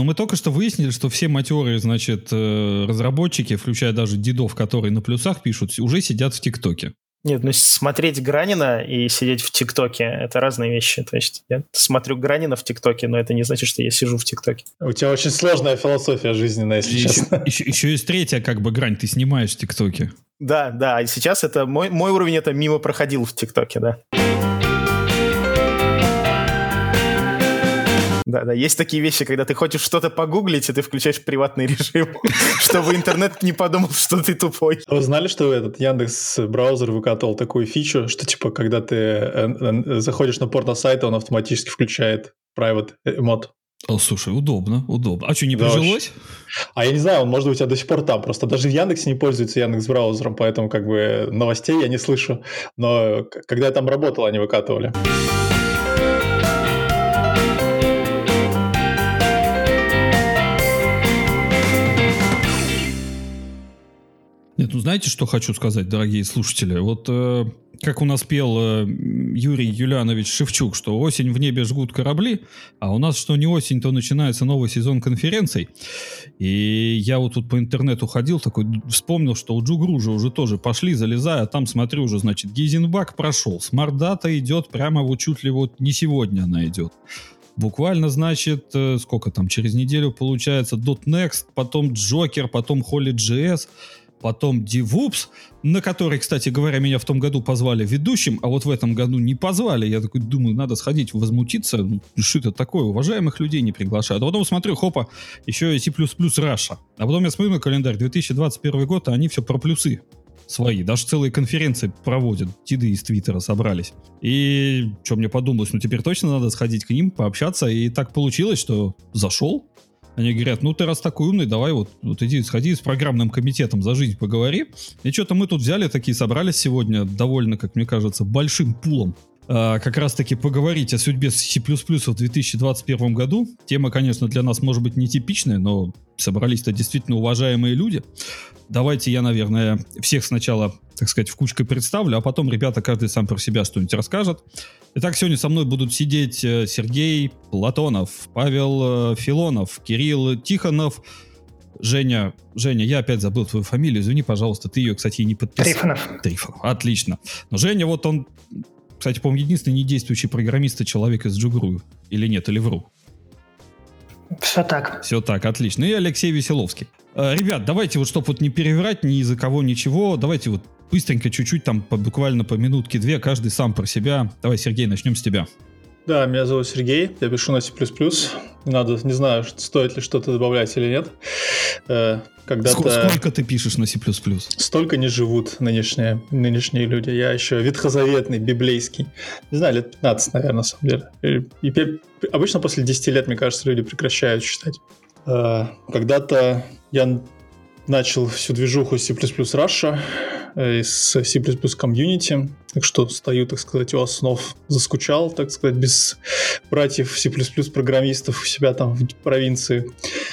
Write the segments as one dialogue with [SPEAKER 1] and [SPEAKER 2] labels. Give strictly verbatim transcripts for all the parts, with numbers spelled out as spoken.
[SPEAKER 1] мы только что выяснили, что все матерые, значит, разработчики, включая даже дедов, которые на плюсах пишут, уже сидят в ТикТоке.
[SPEAKER 2] Нет, ну смотреть Гранина и сидеть в ТикТоке – это разные вещи. То есть я смотрю Гранина в ТикТоке, но это не значит, что я сижу в ТикТоке.
[SPEAKER 3] У тебя очень сложная философия жизненная, если
[SPEAKER 1] еще,
[SPEAKER 3] честно.
[SPEAKER 1] Еще, еще есть третья как бы грань, ты снимаешь в ТикТоке.
[SPEAKER 2] Да, да, и сейчас это мой, мой уровень это мимо проходил в ТикТоке, да. Да, да, есть такие вещи, когда ты хочешь что-то погуглить, и ты включаешь приватный режим, чтобы интернет не подумал, что ты тупой.
[SPEAKER 3] Вы знали, что этот Яндекс.Браузер выкатывал такую фичу, что типа, когда ты заходишь на порно-сайт, он автоматически включает private мод?
[SPEAKER 1] О, слушай, удобно, удобно. А что, не да, прижилось?
[SPEAKER 3] А я не знаю, он, может быть, у тебя до сих пор там. Просто даже в Яндексе не пользуется Яндекс.Браузером, поэтому как бы новостей я не слышу. Но когда я там работал, они выкатывали.
[SPEAKER 1] Нет, ну знаете, что хочу сказать, дорогие слушатели? Вот э, как у нас пел э, Юрий Юлианович Шевчук, что осень в небе жгут корабли, а у нас что не осень, то начинается новый сезон конференций. И я вот тут по интернету ходил, такой вспомнил, что у Джугру же уже тоже пошли, залезая, а там смотрю уже, значит, Гейзенбак прошел, смарт-дата идет прямо вот чуть ли вот не сегодня она идет. Буквально, значит, э, сколько там, через неделю получается .next, потом Джокер, потом Holy.js, потом DevOps, на который, кстати говоря, меня в том году позвали ведущим, а вот в этом году не позвали. Я такой думаю, надо сходить, возмутиться. Ну, что это такое? Уважаемых людей не приглашают. А потом смотрю, хопа, еще и C++ Russia. А потом я смотрю на календарь, две тысячи двадцать первый год, а они все про плюсы свои. Даже целые конференции проводят. Тиды из Твиттера собрались. И что мне подумалось, ну теперь точно надо сходить к ним, пообщаться. И так получилось, что зашел. Они говорят, ну ты раз такой умный, давай вот, вот иди, сходи с программным комитетом за жизнь поговори. И что-то мы тут взяли, такие собрались сегодня довольно, как мне кажется, большим пулом. А, как раз-таки поговорить о судьбе C++ в две тысячи двадцать первом году. Тема, конечно, для нас может быть нетипичная, но собрались-то действительно уважаемые люди. Давайте я, наверное, всех сначала, так сказать, в кучкой представлю, а потом ребята каждый сам про себя что-нибудь расскажет. Итак, сегодня со мной будут сидеть Сергей Платонов, Павел Филонов, Кирилл Тихонов, Женя. Женя, я опять забыл твою фамилию, извини, пожалуйста, ты ее, кстати, и не подписал.
[SPEAKER 2] Трифонов.
[SPEAKER 1] Трифонов, отлично. Но Женя, вот он, кстати, по-моему, единственный недействующий программист и человек из Джугру. Или нет, или вру?
[SPEAKER 4] Все так.
[SPEAKER 1] Все так, отлично. И Алексей Веселовский. Ребят, давайте вот, чтобы вот не перевирать ни из-за кого ничего, давайте вот быстренько, чуть-чуть, там, по, буквально по минутке-две, каждый сам про себя. Давай, Сергей, начнем с тебя.
[SPEAKER 3] Да, меня зовут Сергей, я пишу на C++. Надо, не знаю, стоит ли что-то добавлять или нет. Когда-то...
[SPEAKER 1] Сколько ты пишешь на C++?
[SPEAKER 3] Столько не живут нынешние, нынешние люди. Я еще ветхозаветный, библейский. Не знаю, лет пятнадцать, наверное, на самом деле. И, и, обычно после десяти лет, мне кажется, люди прекращают читать. Когда-то я начал всю движуху C++ Russia из C++ Community, так что стою, так сказать, у основ. Заскучал, так сказать, без братьев C++ программистов у себя там в провинции.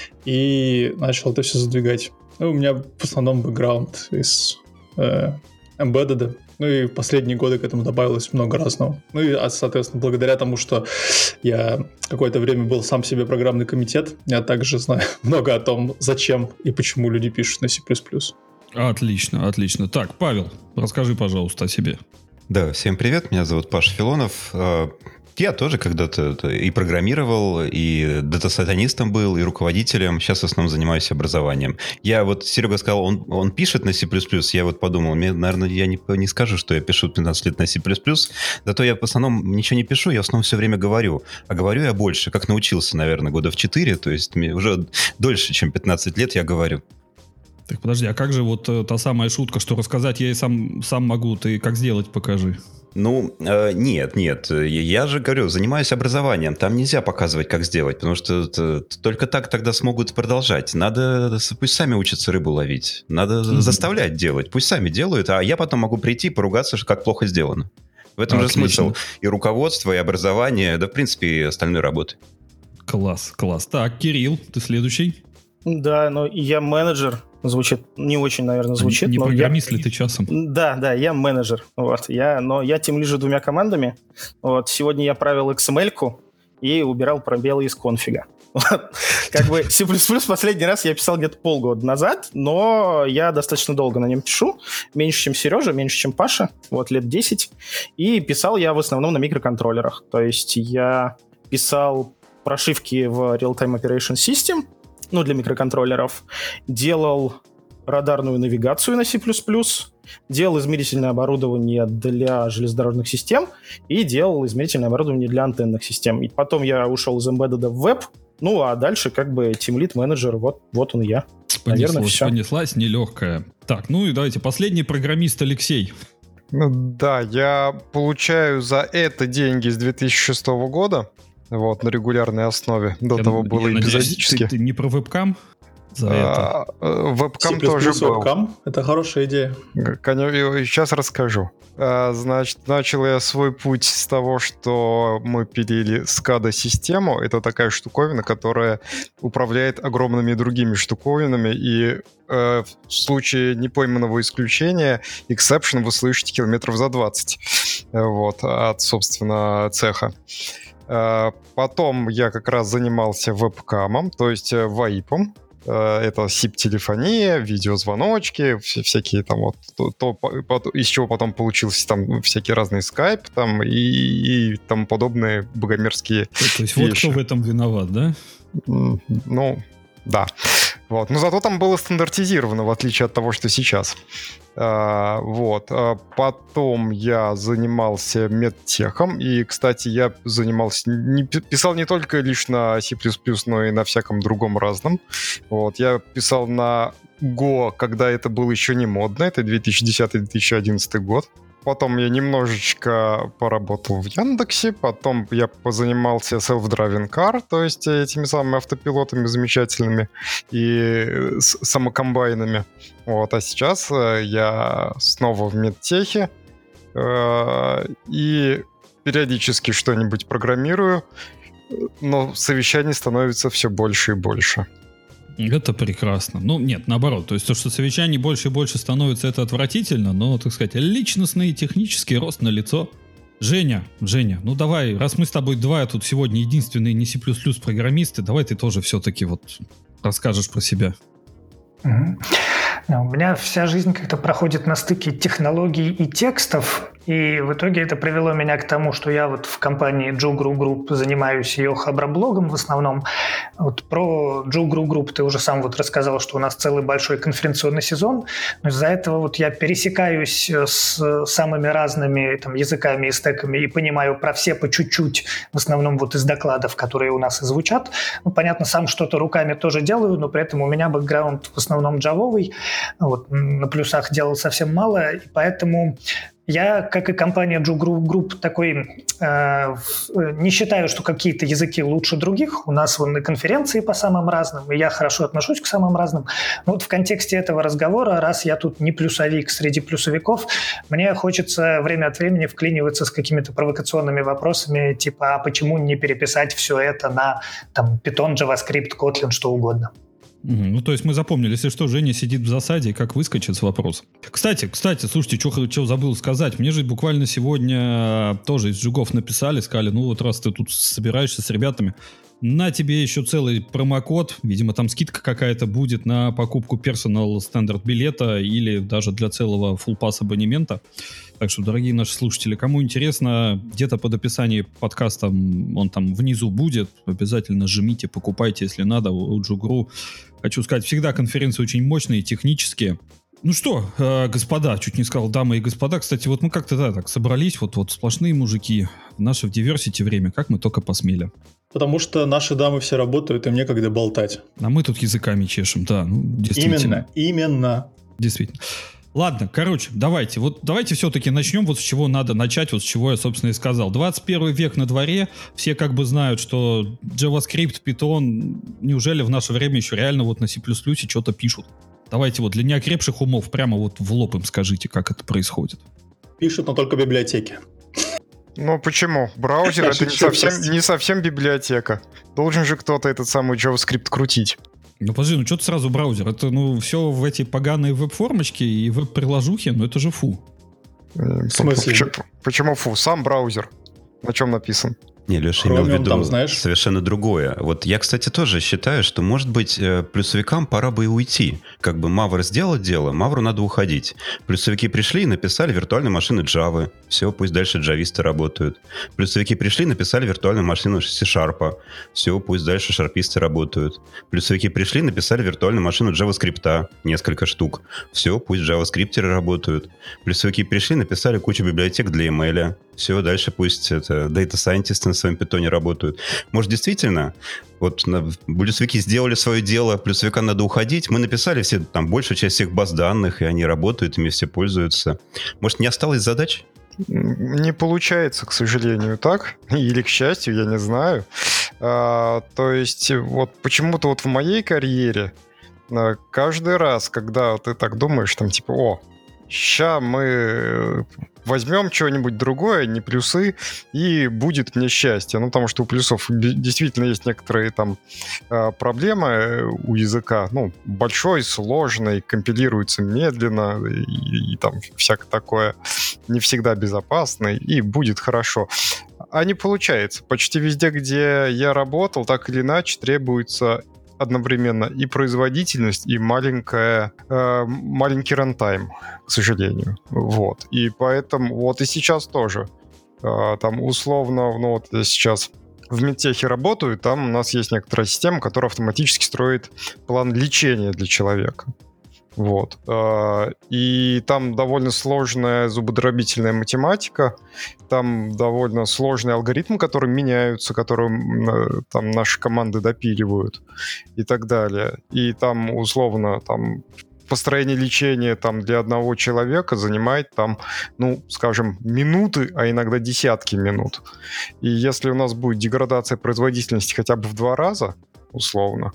[SPEAKER 3] И начал это все задвигать. Ну, у меня в основном бэкграунд из э, Embedded. Ну и в последние годы к этому добавилось много разного. Ну и, соответственно, благодаря тому, что я какое-то время был сам себе программный комитет, я также знаю много о том, зачем и почему люди пишут на C++.
[SPEAKER 1] Отлично, отлично. Так, Павел, расскажи, пожалуйста, о себе.
[SPEAKER 5] Да, всем привет, меня зовут Паша Филонов. Я тоже когда-то и программировал, и дата-сатанистом был, и руководителем. Сейчас в основном занимаюсь образованием. Я вот, Серега сказал, он, он пишет на C++. Я вот подумал, мне, наверное, я не, не скажу, что я пишу пятнадцать лет на C++. Зато я в основном ничего не пишу, я в основном все время говорю. А говорю я больше, как научился, наверное, года в четыре. То есть уже дольше, чем пятнадцать лет я говорю.
[SPEAKER 1] Так, подожди, а как же вот э, та самая шутка, что рассказать я и сам, сам могу, ты как сделать, покажи.
[SPEAKER 5] Ну, э, нет, нет, я же говорю, занимаюсь образованием, там нельзя показывать, как сделать, потому что это, только так тогда смогут продолжать. Надо, пусть сами учатся рыбу ловить, надо mm-hmm. заставлять делать, пусть сами делают, а я потом могу прийти и поругаться, как плохо сделано. В этом Отлично. Же смысл и руководства, и образования, да, в принципе, и остальной работы.
[SPEAKER 1] Класс, класс. Так, Кирилл, ты следующий?
[SPEAKER 2] Да, ну я менеджер. Звучит, не очень, наверное, звучит.
[SPEAKER 1] Не
[SPEAKER 2] но
[SPEAKER 1] программист
[SPEAKER 2] я...
[SPEAKER 1] ли ты часом?
[SPEAKER 2] Да, да, я менеджер. Вот, я, но я тимлижу двумя командами. Вот, сегодня я правил икс эм эль-ку и убирал пробелы из конфига. Вот. Как бы C++ последний раз я писал где-то полгода назад, но я достаточно долго на нем пишу. Меньше, чем Сережа, меньше, чем Паша. Вот, лет десять. И писал я в основном на микроконтроллерах. То есть я писал прошивки в Real-Time Operation System, ну, для микроконтроллеров. Делал радарную навигацию на C++. Делал измерительное оборудование для железнодорожных систем и делал измерительное оборудование для антенных систем. И потом я ушел из Embedded в веб, ну а дальше как бы Team Lead менеджер, вот, вот он я.
[SPEAKER 1] Понеслась,
[SPEAKER 2] Наверное, все.
[SPEAKER 1] понеслась нелегкая. Так, ну и давайте, последний программист Алексей.
[SPEAKER 6] Ну, да, я получаю за это деньги с две тысячи шестого года, вот, на регулярной основе. До
[SPEAKER 1] Я-
[SPEAKER 6] того было
[SPEAKER 1] я надеюсь,
[SPEAKER 6] эпизодически.
[SPEAKER 1] Ты, ты не про вебкам за это?
[SPEAKER 6] А, э, Вебкам
[SPEAKER 3] C++
[SPEAKER 6] тоже был.
[SPEAKER 3] вебкам — это хорошая идея.
[SPEAKER 6] Сейчас расскажу. А, Значит, начал я свой путь с того, что мы пилили скада-систему. Это такая штуковина, которая управляет огромными другими штуковинами, и э, в случае непойманного исключения, exception вы слышите километров за двадцать, вот, от, собственно, цеха. Э, Потом я как раз занимался вебкамом, то есть э, вайпом. Э, Это сип-телефония, видеозвоночки, вся- всякие там вот, то, то по- по- из чего потом получился там всякие разные скайп там и, и тому подобные богомерзкие
[SPEAKER 1] То есть вот
[SPEAKER 6] вещи.
[SPEAKER 1] кто в этом виноват, да?
[SPEAKER 6] М, Ну, да. Вот. Но зато там было стандартизировано, в отличие от того, что сейчас. А, вот. А потом я занимался медтехом. И, кстати, я занимался... Не, пи- писал не только лишь на C++, но и на всяком другом разном. Вот. Я писал на Go, когда это было еще не модно. Это две тысячи десятый - две тысячи одиннадцатый год. Потом я немножечко поработал в Яндексе, потом я позанимался self-driving car, то есть этими самыми автопилотами замечательными и с- самокомбайнами. Вот, а сейчас э, я снова в медтехе э, и периодически что-нибудь программирую, но совещаний становится все больше и больше.
[SPEAKER 1] Это прекрасно. Ну, нет, наоборот. То есть то, что совещаний больше и больше становится, это отвратительно, но, так сказать, личностный и технический рост на лицо. Женя, Женя, ну давай, раз мы с тобой два тут сегодня единственные не C++ программисты, давай ты тоже все-таки вот расскажешь про себя.
[SPEAKER 4] Мгм. У меня вся жизнь как-то проходит на стыке технологий и текстов, и в итоге это привело меня к тому, что я вот в компании Джугру Групп занимаюсь ее хаброблогом в основном. Вот про Джугру Групп ты уже сам вот рассказал, что у нас целый большой конференционный сезон, но из-за этого вот я пересекаюсь с самыми разными там языками и стеками и понимаю про все по чуть-чуть, в основном вот из докладов, которые у нас и звучат. Ну, понятно, сам что-то руками тоже делаю, но при этом у меня бэкграунд в основном джавовый. Вот, на плюсах делал совсем мало, и поэтому я, как и компания Джугру Групп, такой э, в- не считаю, что какие-то языки лучше других. У нас вон и конференции по самым разным, и я хорошо отношусь к самым разным. Но вот в контексте этого разговора, раз я тут не плюсовик среди плюсовиков, мне хочется время от времени вклиниваться с какими-то провокационными вопросами, типа, а почему не переписать все это на там, Python, JavaScript, Kotlin, что угодно.
[SPEAKER 1] Мгм. Ну, то есть мы запомнили, если что, Женя сидит в засаде, и как выскочит с вопросом. Кстати, кстати, слушайте, что забыл сказать. Мне же буквально сегодня тоже из Джугов написали, сказали, ну вот раз ты тут собираешься с ребятами, на тебе еще целый промокод, видимо, там скидка какая-то будет на покупку Personal Standard билета или даже для целого Full Pass абонемента. Так что, дорогие наши слушатели, кому интересно, где-то под описанием подкаста он там внизу будет. Обязательно жмите, покупайте, если надо, у Джугру. Хочу сказать, всегда конференции очень мощные, технические. Ну что, э, господа, чуть не сказал дамы и господа. Кстати, вот мы как-то да, так собрались, вот, вот сплошные мужики. Наше в диверсити время, как мы только посмели.
[SPEAKER 3] Потому что наши дамы все работают, им некогда болтать.
[SPEAKER 1] А мы тут языками чешем, да, ну, действительно.
[SPEAKER 3] Именно, именно.
[SPEAKER 1] Действительно. Ладно, короче, давайте. Вот давайте все-таки начнем вот с чего надо начать, вот с чего я, собственно, и сказал. двадцать первый век на дворе, все как бы знают, что JavaScript, Python, неужели в наше время еще реально вот на C++ что-то пишут? Давайте вот для неокрепших умов прямо вот в лоб им скажите, как это происходит.
[SPEAKER 3] Пишут, но только библиотеки.
[SPEAKER 6] Ну почему? Браузер
[SPEAKER 3] Я
[SPEAKER 6] это не
[SPEAKER 3] шучу,
[SPEAKER 6] совсем,
[SPEAKER 3] прости.
[SPEAKER 6] не совсем библиотека. Должен же кто-то этот самый JavaScript крутить.
[SPEAKER 1] Ну подожди, ну что ты сразу браузер? Это ну все в эти поганые веб-формочки и веб-приложухи, ну это же фу.
[SPEAKER 6] Э,
[SPEAKER 3] В смысле?
[SPEAKER 6] Почему, почему фу? Сам браузер. На чем написан?
[SPEAKER 5] Не, Леша имел в виду
[SPEAKER 3] там, знаешь...
[SPEAKER 5] совершенно другое. Вот я, кстати, тоже считаю, что, может быть, плюсовикам пора бы и уйти. Как бы Мавр сделал дело, Мавру надо уходить. Плюсовики пришли и написали виртуальные машины Java. Все, пусть дальше джависты работают. Плюсовики пришли и написали виртуальную машину C-Sharp. Все, пусть дальше шарписты работают. Плюсовики пришли и написали виртуальную машину JavaScript. Несколько штук. Все, пусть джаваскриптеры работают. Плюсовики пришли и написали кучу библиотек для эм эл. Все, дальше пусть это Data Scientist на своем питоне работают. Может, действительно, вот на, плюсовики сделали свое дело, плюсовикам надо уходить. Мы написали все, там, большую часть всех баз данных, и они работают, ими все пользуются. Может, не осталось задач?
[SPEAKER 6] Не получается, к сожалению, так. Или к счастью, я не знаю. А, то есть, вот почему-то вот в моей карьере каждый раз, когда ты так думаешь, там, типа, о, ща мы возьмем что-нибудь другое, не плюсы, и будет мне счастье. Ну, потому что у плюсов действительно есть некоторые там проблемы у языка. Ну, большой, сложный, компилируется медленно, и, и там всякое такое, не всегда безопасный, и будет хорошо. А не получается. Почти везде, где я работал, так или иначе требуется одновременно и производительность, и маленькая, э, маленький рантайм, к сожалению. Вот. И поэтому вот и сейчас тоже. Э, там условно, ну вот я сейчас в медтехе работаю, там у нас есть некоторая система, которая автоматически строит план лечения для человека. Вот. И там довольно сложная зубодробительная математика, там довольно сложные алгоритмы, которые меняются, которые там наши команды допиливают и так далее. И там условно там построение лечения там для одного человека занимает там, ну, скажем, минуты, а иногда десятки минут. И если у нас будет деградация производительности хотя бы в два раза, условно,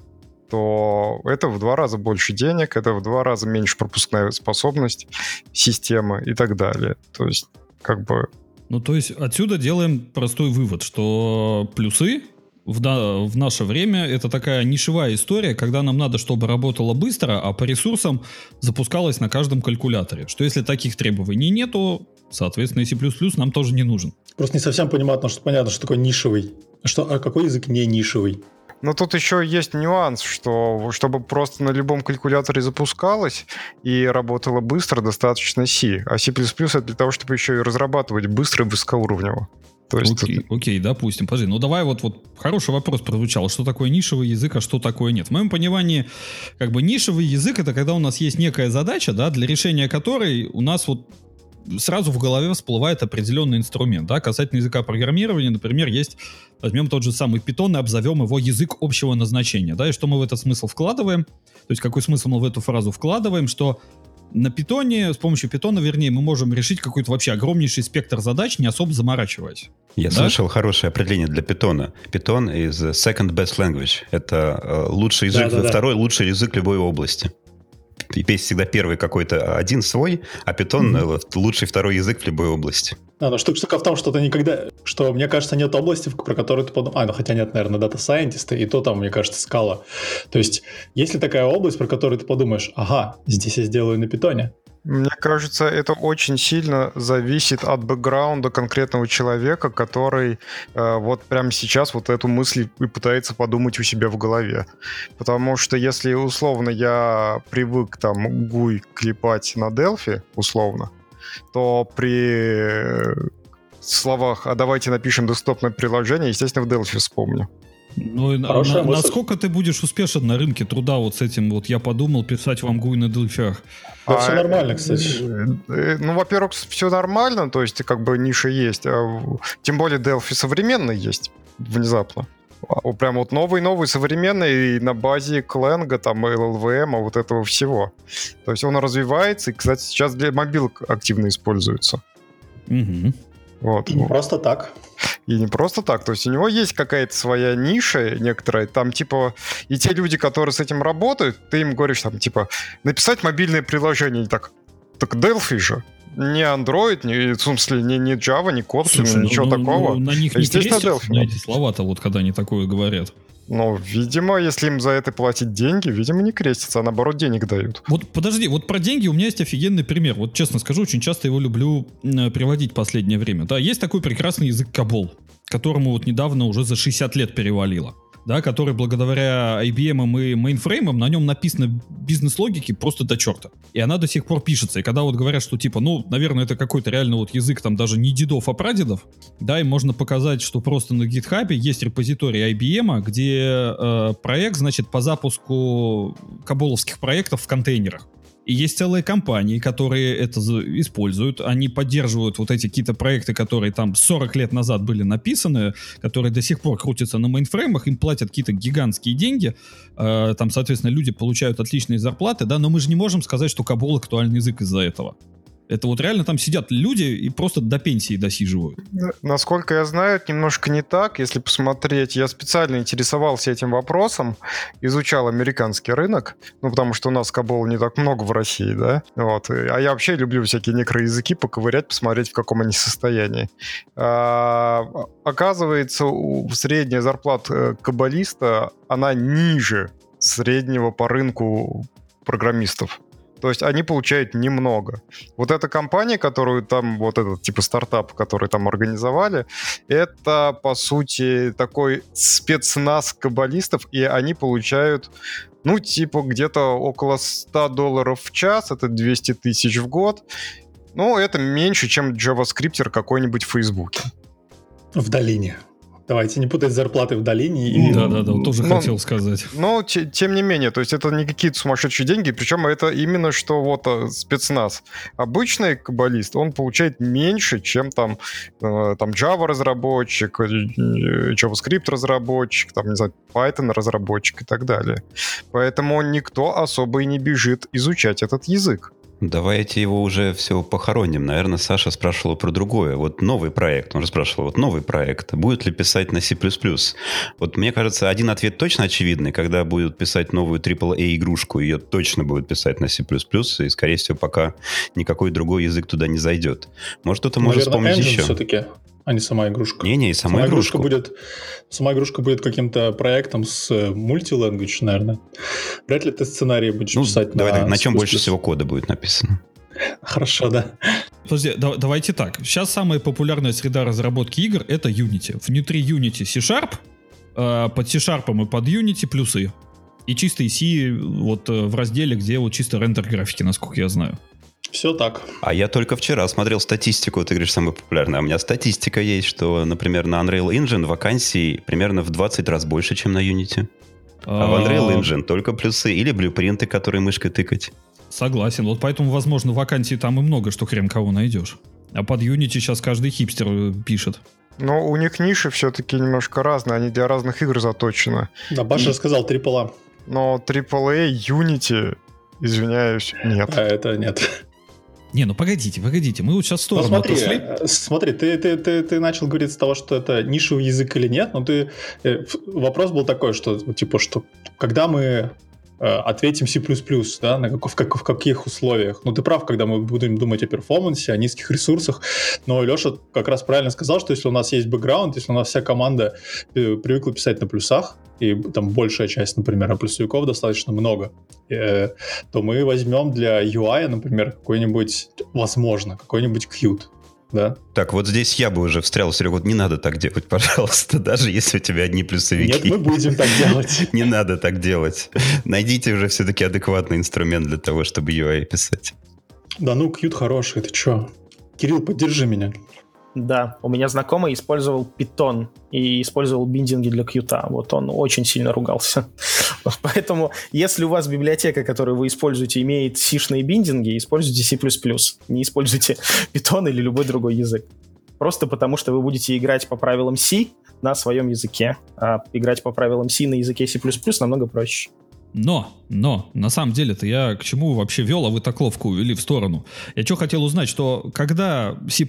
[SPEAKER 6] то это в два раза больше денег, это в два раза меньше пропускная способность системы и так далее. То есть, как бы...
[SPEAKER 1] Ну, то есть, отсюда делаем простой вывод, что плюсы в, да, в наше время это такая нишевая история, когда нам надо, чтобы работало быстро, а по ресурсам запускалось на каждом калькуляторе. Что если таких требований нету, соответственно, и C++ нам тоже не нужен.
[SPEAKER 3] Просто не совсем понятно, что, понятно, что такое нишевый. Что, а какой язык не нишевый?
[SPEAKER 6] Но тут еще есть нюанс, что чтобы просто на любом калькуляторе запускалось и работало быстро, достаточно C. А C++ это для того, чтобы еще и разрабатывать быстро и высокоуровнево. То есть
[SPEAKER 1] окей,
[SPEAKER 6] тут...
[SPEAKER 1] окей, допустим. Подожди, ну давай вот, вот хороший вопрос прозвучал. Что такое нишевый язык, а что такое нет? В моем понимании, как бы нишевый язык — это когда у нас есть некая задача, да, для решения которой у нас вот сразу в голове всплывает определенный инструмент. Да? Касательно языка программирования, например, есть, возьмем тот же самый Python и обзовем его язык общего назначения. Да? И что мы в этот смысл вкладываем? То есть какой смысл мы в эту фразу вкладываем? Что на Python, с помощью Python, вернее, мы можем решить какой-то вообще огромнейший спектр задач, не особо заморачиваясь.
[SPEAKER 5] Я
[SPEAKER 1] да?
[SPEAKER 5] слышал хорошее определение для Python. Python is the second best language. Это э, лучший язык, да, да, второй да. лучший язык любой области. Есть всегда первый какой-то один свой, а Python mm-hmm. лучший второй язык в любой области.
[SPEAKER 3] Да, но штука, штука в том, что ты никогда... Что, мне кажется, нет области, про которую ты подумал... А, ну хотя нет, наверное, Data Scientist, и то там, мне кажется, скала. То есть, есть ли такая область, про которую ты подумаешь, ага, здесь я сделаю на Python?
[SPEAKER 6] Мне кажется, это очень сильно зависит от бэкграунда конкретного человека, который э, вот прямо сейчас вот эту мысль и пытается подумать у себя в голове. Потому что если, условно, я привык там гуй клепать на Delphi, условно, то при словах «а давайте напишем десктопное приложение», естественно, в Delphi вспомню.
[SPEAKER 1] Ну, на, на, насколько ты будешь успешен на рынке труда вот с этим, вот я подумал, писать вам гуй на Delphi?
[SPEAKER 3] А, все нормально, кстати.
[SPEAKER 6] Ну, во-первых, все нормально, то есть как бы ниша есть. Тем более Delphi современный есть внезапно. Прям вот новый-новый, современный, и на базе Clang, там, эл эл ви эм, вот этого всего. То есть он развивается, и, кстати, сейчас для мобилок активно используется.
[SPEAKER 1] Угу.
[SPEAKER 6] Вот.
[SPEAKER 3] И не просто так.
[SPEAKER 6] И не просто так. То есть у него есть какая-то своя ниша некоторая. Там типа... И те люди, которые с этим работают, ты им говоришь там типа написать мобильное приложение. И так, так Delphi же. Не Android, не, в смысле, не, не Java, не Kotlin,
[SPEAKER 1] Слушай,
[SPEAKER 6] ничего
[SPEAKER 1] ну,
[SPEAKER 6] такого.
[SPEAKER 1] Ну, на них не крестятся на эти слова-то, вот когда они такое говорят.
[SPEAKER 6] Ну, видимо, если им за это платить деньги, видимо, не крестятся, а наоборот денег дают.
[SPEAKER 1] Вот подожди, вот про деньги у меня есть офигенный пример. Вот честно скажу, очень часто его люблю э, приводить в последнее время. Да, есть такой прекрасный язык Кабол. которому вот недавно уже за шестьдесят лет перевалило, да, который благодаря ай би эм и мейнфреймам, на нем написано бизнес-логики просто до черта. И она до сих пор пишется. И когда вот говорят, что типа, ну, наверное, это какой-то реально вот язык там даже не дедов, а прадедов, да, и можно показать, что просто на GitHub есть репозиторий ай би эм, где э, проект, значит, по запуску каболовских проектов в контейнерах. И есть целые компании, которые это используют. Они поддерживают вот эти какие-то проекты, которые там сорок лет назад были написаны, которые до сих пор крутятся на мейнфреймах, им платят какие-то гигантские деньги. Э, там, соответственно, люди получают отличные зарплаты, да, но мы же не можем сказать, что Кабол актуальный язык из-за этого. Это вот реально там сидят люди и просто до пенсии досиживают.
[SPEAKER 6] Насколько я знаю, это немножко не так. Если посмотреть, я специально интересовался этим вопросом, изучал американский рынок, ну, потому что у нас Кабола не так много в России, да, вот. А я вообще люблю всякие некроязыки поковырять, посмотреть, в каком они состоянии. А, оказывается, у, средняя зарплата каббалиста, она ниже среднего по рынку программистов. То есть они получают немного. Вот эта компания, которую там, вот этот типа стартап, который там организовали, это, по сути, такой спецназ каббалистов, и они получают, ну, типа, где-то около сто долларов в час, это двести тысяч в год. Ну, это меньше, чем джаваскриптер какой-нибудь в Фейсбуке.
[SPEAKER 3] В долине. Давайте не путать зарплаты в долине. И...
[SPEAKER 1] Да-да-да, тоже
[SPEAKER 6] но,
[SPEAKER 1] хотел сказать.
[SPEAKER 6] Но, те, тем не менее, то есть это не какие-то сумасшедшие деньги, причем это именно что вот спецназ. Обычный каббалист, он получает меньше, чем там, э, там Java-разработчик, JavaScript-разработчик, там, не знаю, Python-разработчик и так далее. Поэтому никто особо и не бежит изучать этот язык.
[SPEAKER 5] Давайте его уже все похороним. Наверное, Саша спрашивала про другое. Вот новый проект. Он же спрашивал, вот новый проект. Будет ли писать на C++? Вот мне кажется, один ответ точно очевидный. Когда будут писать новую трипл эй-игрушку, ее точно будут писать на C++. И, скорее всего, пока никакой другой язык туда не зайдет. Может, кто-то может
[SPEAKER 3] Наверное,
[SPEAKER 5] вспомнить
[SPEAKER 3] Engine
[SPEAKER 5] еще.
[SPEAKER 3] все-таки, а не сама игрушка.
[SPEAKER 5] Не-не, и сама,
[SPEAKER 3] сама
[SPEAKER 5] игрушка.
[SPEAKER 3] игрушка будет, сама игрушка будет каким-то проектом с мультиленгвидж, наверное. Вряд ли ты сценарий будешь
[SPEAKER 5] ну,
[SPEAKER 3] писать
[SPEAKER 5] давай,
[SPEAKER 3] на
[SPEAKER 5] так, на чем
[SPEAKER 3] C++.
[SPEAKER 5] больше всего кода будет написано?
[SPEAKER 3] Хорошо, да.
[SPEAKER 1] Подожди, да, давайте так. Сейчас самая популярная среда разработки игр — это Unity. Внутри Unity C-Sharp, э, под C-Sharp и под Unity плюсы. И чистый C вот в разделе, где вот чисто рендер графики, насколько я знаю.
[SPEAKER 3] Все так.
[SPEAKER 5] А я только вчера смотрел статистику, ты говоришь, самая популярная. А у меня статистика есть, что, например, на Unreal Engine вакансий примерно в двадцать раз больше, чем на Unity. А в Unreal Engine только плюсы или блюпринты, которые мышкой тыкать.
[SPEAKER 1] Согласен. Вот поэтому, возможно, вакансий там и много, что хрен кого найдешь. А под Unity сейчас каждый хипстер пишет.
[SPEAKER 6] Но у них ниши все-таки немножко разные, они для разных игр заточены.
[SPEAKER 3] Да, Паша и... сказал трипл эй.
[SPEAKER 6] Но трипл эй, Unity, извиняюсь, нет.
[SPEAKER 3] А это нет.
[SPEAKER 1] Не, ну погодите, погодите, мы вот сейчас в сторону
[SPEAKER 3] ну, смотри,
[SPEAKER 1] отошли.
[SPEAKER 3] Смотри, ты, ты, ты, ты начал говорить с того, что это нишевый язык или нет, но ты... Вопрос был такой, что, типа, что когда мы ответим C++, да, на как, в, как, в каких условиях. Ну, ты прав, когда мы будем думать о перформансе, о низких ресурсах, но Леша как раз правильно сказал, что если у нас есть бэкграунд, если у нас вся команда привыкла писать на плюсах, и там большая часть, например, а плюсовиков достаточно много, э, то мы возьмем для ю ай, например, какой-нибудь, возможно, какой-нибудь Qt. Да.
[SPEAKER 5] Так, вот здесь я бы уже встрял, Серега, вот не надо так делать, пожалуйста, даже если у тебя одни плюсовики.
[SPEAKER 3] Нет, мы будем так делать.
[SPEAKER 5] Не надо так делать. Найдите уже все-таки адекватный инструмент для того, чтобы ю ай писать.
[SPEAKER 3] Да ну, Qt хороший, ты че? Кирилл, поддержи меня.
[SPEAKER 2] Да, у меня знакомый использовал Python и использовал биндинги для Qt. Вот он очень сильно ругался. Поэтому, если у вас библиотека, которую вы используете, имеет сишные биндинги, используйте C++. Не используйте Python или любой другой язык. Просто потому, что вы будете играть по правилам C на своем языке. А играть по правилам C на языке C++ намного проще.
[SPEAKER 1] Но, но, на самом деле-то я к чему вообще вел, а вы так ловко увели в сторону. Я что хотел узнать, что когда C++,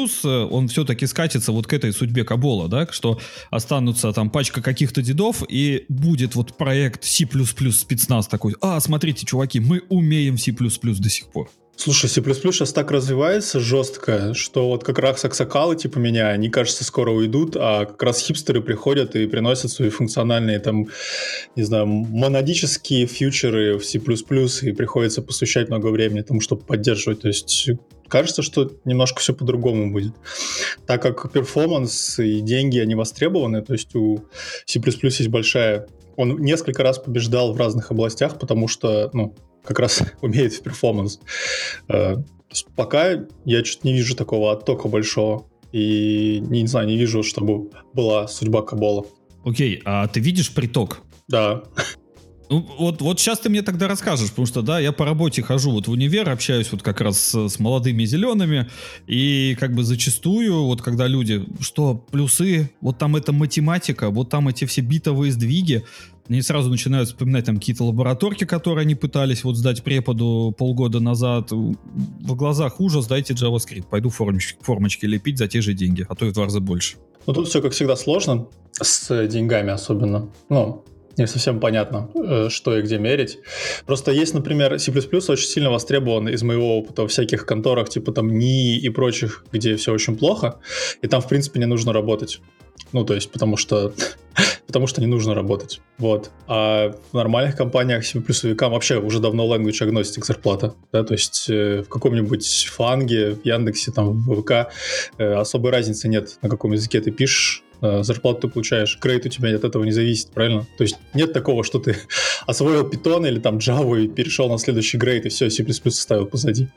[SPEAKER 1] он все-таки скатится вот к этой судьбе Кабола, да, что останутся там пачка каких-то дедов, и будет вот проект C++ спецназ такой, а, смотрите, чуваки, мы умеем C++ до сих пор.
[SPEAKER 3] Слушай, C++ сейчас так развивается жестко, что вот как раз аксакалы типа меня, они, кажется, скоро уйдут, а как раз хипстеры приходят и приносят свои функциональные, там, не знаю, монадические фьючеры в C++, и приходится посвящать много времени тому, чтобы поддерживать. То есть кажется, что немножко все по-другому будет. Так как перформанс и деньги, они востребованы, то есть у C++ есть большая... Он несколько раз побеждал в разных областях, потому что, ну, как раз умеет в перформанс. То есть пока я что-то не вижу такого оттока большого. И, не знаю, не вижу, чтобы была судьба Кабола.
[SPEAKER 1] Окей, а ты видишь приток?
[SPEAKER 3] Да.
[SPEAKER 1] Ну, вот, вот сейчас ты мне тогда расскажешь, потому что, да, я по работе хожу вот в универ, общаюсь вот как раз с, с молодыми зелеными, и как бы зачастую, вот когда люди, что плюсы, вот там эта математика, вот там эти все битовые сдвиги, они сразу начинают вспоминать там какие-то лабораторки, которые они пытались вот сдать преподу полгода назад. В глазах ужас, дайте JavaScript, пойду формочки, формочки лепить за те же деньги, а то и в два раза больше.
[SPEAKER 3] Ну, тут все, как всегда, сложно, с деньгами особенно. Ну, не совсем понятно, что и где мерить. Просто есть, например, C++ очень сильно востребован из моего опыта во всяких конторах, типа там эн и и и прочих, где все очень плохо, и там, в принципе, не нужно работать. Ну, то есть, потому что, потому что не нужно работать. Вот. А в нормальных компаниях C++-овикам вообще уже давно language agnostic зарплата. Да? То есть э, в каком-нибудь Фанге, в Яндексе, там, в ВК э, особой разницы нет, на каком языке ты пишешь. Зарплату ты получаешь, грейд у тебя от этого не зависит, правильно? То есть нет такого, что ты освоил Python или там Java и перешел на следующий грейд, и все, C++ оставил позади.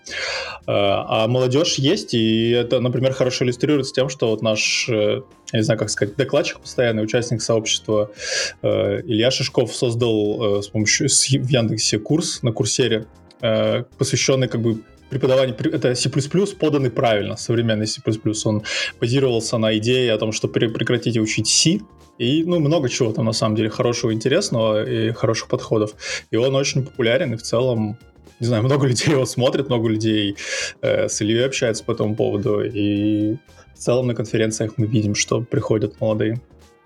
[SPEAKER 3] А молодежь есть, и это, например, хорошо иллюстрируется тем, что вот наш, я не знаю, как сказать, докладчик, постоянный участник сообщества Илья Шишков создал с помощью в Яндексе курс на Курсере, посвященный как бы преподавание, это C++, поданный правильно, современный C++. Он базировался на идее о том, что прекратите учить C, и, ну, много чего там, на самом деле, хорошего, интересного и хороших подходов. И он очень популярен, и в целом, не знаю, много людей его смотрят, много людей э, с Ильей общаются по этому поводу, и в целом на конференциях мы видим, что приходят молодые.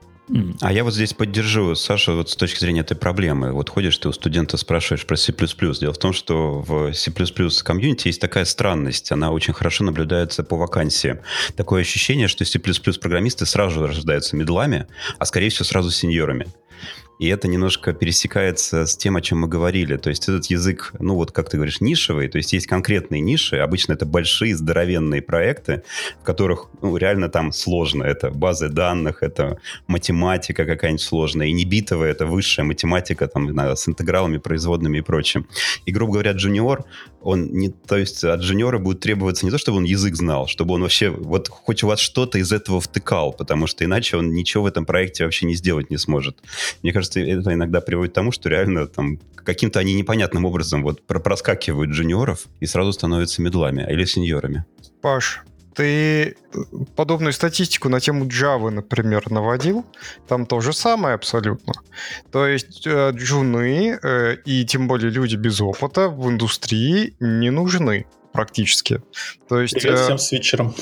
[SPEAKER 5] А я вот здесь поддержу Сашу вот с точки зрения этой проблемы. Вот ходишь, ты у студента спрашиваешь про C++. Дело в том, что в C++ комьюнити есть такая странность. Она очень хорошо наблюдается по вакансиям. Такое ощущение, что C++ программисты сразу рождаются медлами, а скорее всего сразу сеньорами. И это немножко пересекается с тем, о чем мы говорили. То есть этот язык, ну вот как ты говоришь, нишевый. То есть есть конкретные ниши. Обычно это большие, здоровенные проекты, в которых ну, реально там сложно. Это базы данных, это математика какая-нибудь сложная. И не битовая, это высшая математика там, с интегралами, производными и прочим. И, грубо говоря, джуниор, он не... То есть от джуниора будет требоваться не то, чтобы он язык знал, чтобы он вообще вот хоть у вас что-то из этого втыкал, потому что иначе он ничего в этом проекте вообще не сделать не сможет. Мне кажется, это иногда приводит к тому, что реально там каким-то они непонятным образом вот проскакивают джуниоров и сразу становятся медлами или сеньорами.
[SPEAKER 6] Паш, ты подобную статистику на тему Java, например, наводил? Там то же самое абсолютно. То есть э, джуны э, и тем более люди без опыта в индустрии не нужны практически. То есть,
[SPEAKER 3] Привет
[SPEAKER 6] э,
[SPEAKER 3] всем свитчерам.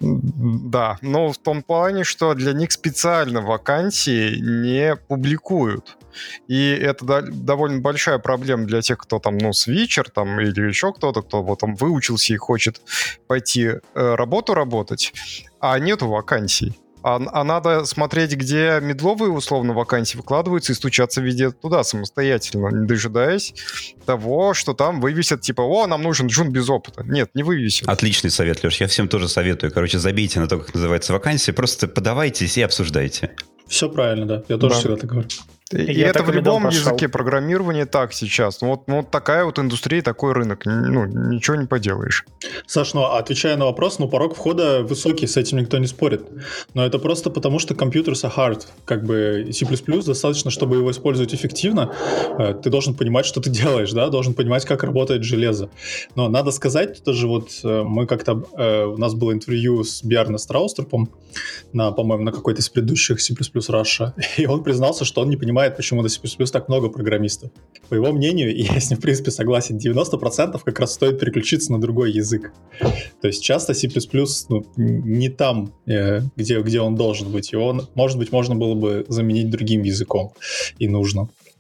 [SPEAKER 6] Да, но в том плане, что для них специально вакансии не публикуют. И это да, довольно большая проблема для тех, кто там, ну, свитчер там, или еще кто-то, кто вот там выучился и хочет пойти э, работу работать, а нету вакансий. А, а надо смотреть, где медловые условно вакансии выкладываются и стучаться везде туда самостоятельно, не дожидаясь того, что там вывесят типа, о, нам нужен джун без опыта. Нет, не вывесят.
[SPEAKER 5] Отличный совет, Леш. Я всем тоже советую. Короче, забейте на то, как называется вакансия, просто подавайтесь и обсуждайте.
[SPEAKER 3] Все правильно, да. Я тоже
[SPEAKER 6] Да.
[SPEAKER 3] всегда так говорю.
[SPEAKER 6] И, и
[SPEAKER 2] Я
[SPEAKER 6] это
[SPEAKER 2] так
[SPEAKER 6] в
[SPEAKER 2] и
[SPEAKER 6] любом
[SPEAKER 2] пошел.
[SPEAKER 6] языке программирования так сейчас. Ну, вот, ну, вот такая вот индустрия, такой рынок. Ну, ничего не поделаешь.
[SPEAKER 3] Саш, ну, отвечая на вопрос, ну, порог входа высокий, с этим никто не спорит. Но это просто потому, что компьютер are hard. Как бы C++ достаточно, чтобы его использовать эффективно. Ты должен понимать, что ты делаешь, да? Должен понимать, как работает железо. Но надо сказать, тоже вот мы как-то... У нас было интервью с Бjarne Страуструпом на, по-моему, на какой-то из предыдущих C++ Russia. И он признался, что он не понимает, почему на C++ так много программистов. По его мнению, и я с ним, в принципе, согласен, девяносто процентов как раз стоит переключиться на другой язык. То есть часто C++ ну, не там, где, где он должен быть. Его, может быть, можно было бы заменить другим языком. И нужно.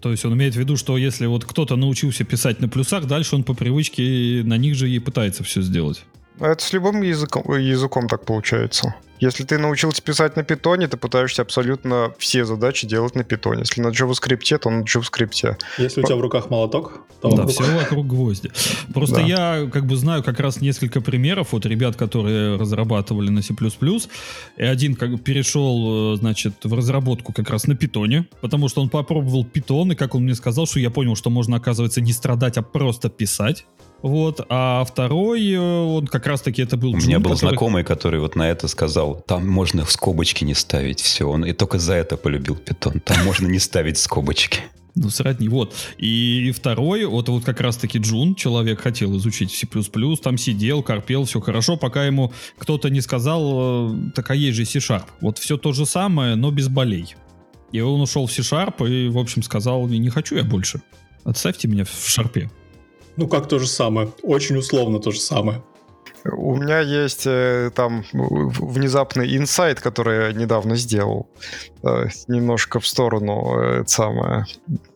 [SPEAKER 1] То есть он имеет в виду, что если вот кто-то научился писать на плюсах, дальше он по привычке на них же и пытается все сделать.
[SPEAKER 6] Это с любым языком, языком так получается. Если ты научился писать на питоне, ты пытаешься абсолютно все задачи делать на питоне. Если на JavaScript, то на JavaScript.
[SPEAKER 3] Если у тебя в руках молоток, то
[SPEAKER 1] да,
[SPEAKER 3] вокруг...
[SPEAKER 1] все вокруг гвозди. Просто
[SPEAKER 6] да.
[SPEAKER 1] я как бы знаю как раз несколько примеров от ребят, которые разрабатывали на C++. И один как перешел, значит, в разработку как раз на питоне, потому что он попробовал питон, и как он мне сказал, что я понял, что можно, оказывается, не страдать, а просто писать. Вот, а второй, он как раз-таки это был
[SPEAKER 5] У
[SPEAKER 1] Джун,
[SPEAKER 5] меня был
[SPEAKER 1] который...
[SPEAKER 5] знакомый, который вот на это сказал, там можно скобочки не ставить, все, он и только за это полюбил питон, там можно не ставить скобочки.
[SPEAKER 1] Ну, сродни, вот. И второй, вот, вот как раз-таки Джун, человек хотел изучить C++, там сидел, корпел, все хорошо, пока ему кто-то не сказал, так а есть же C-Sharp. Вот все то же самое, но без болей. И он ушел в C-Sharp и, в общем, сказал, не хочу я больше, отставьте меня в шарпе.
[SPEAKER 3] Ну, как то же самое. Очень условно то же самое.
[SPEAKER 6] У меня есть э, там внезапный инсайт, который я недавно сделал. Э, немножко в сторону э, самое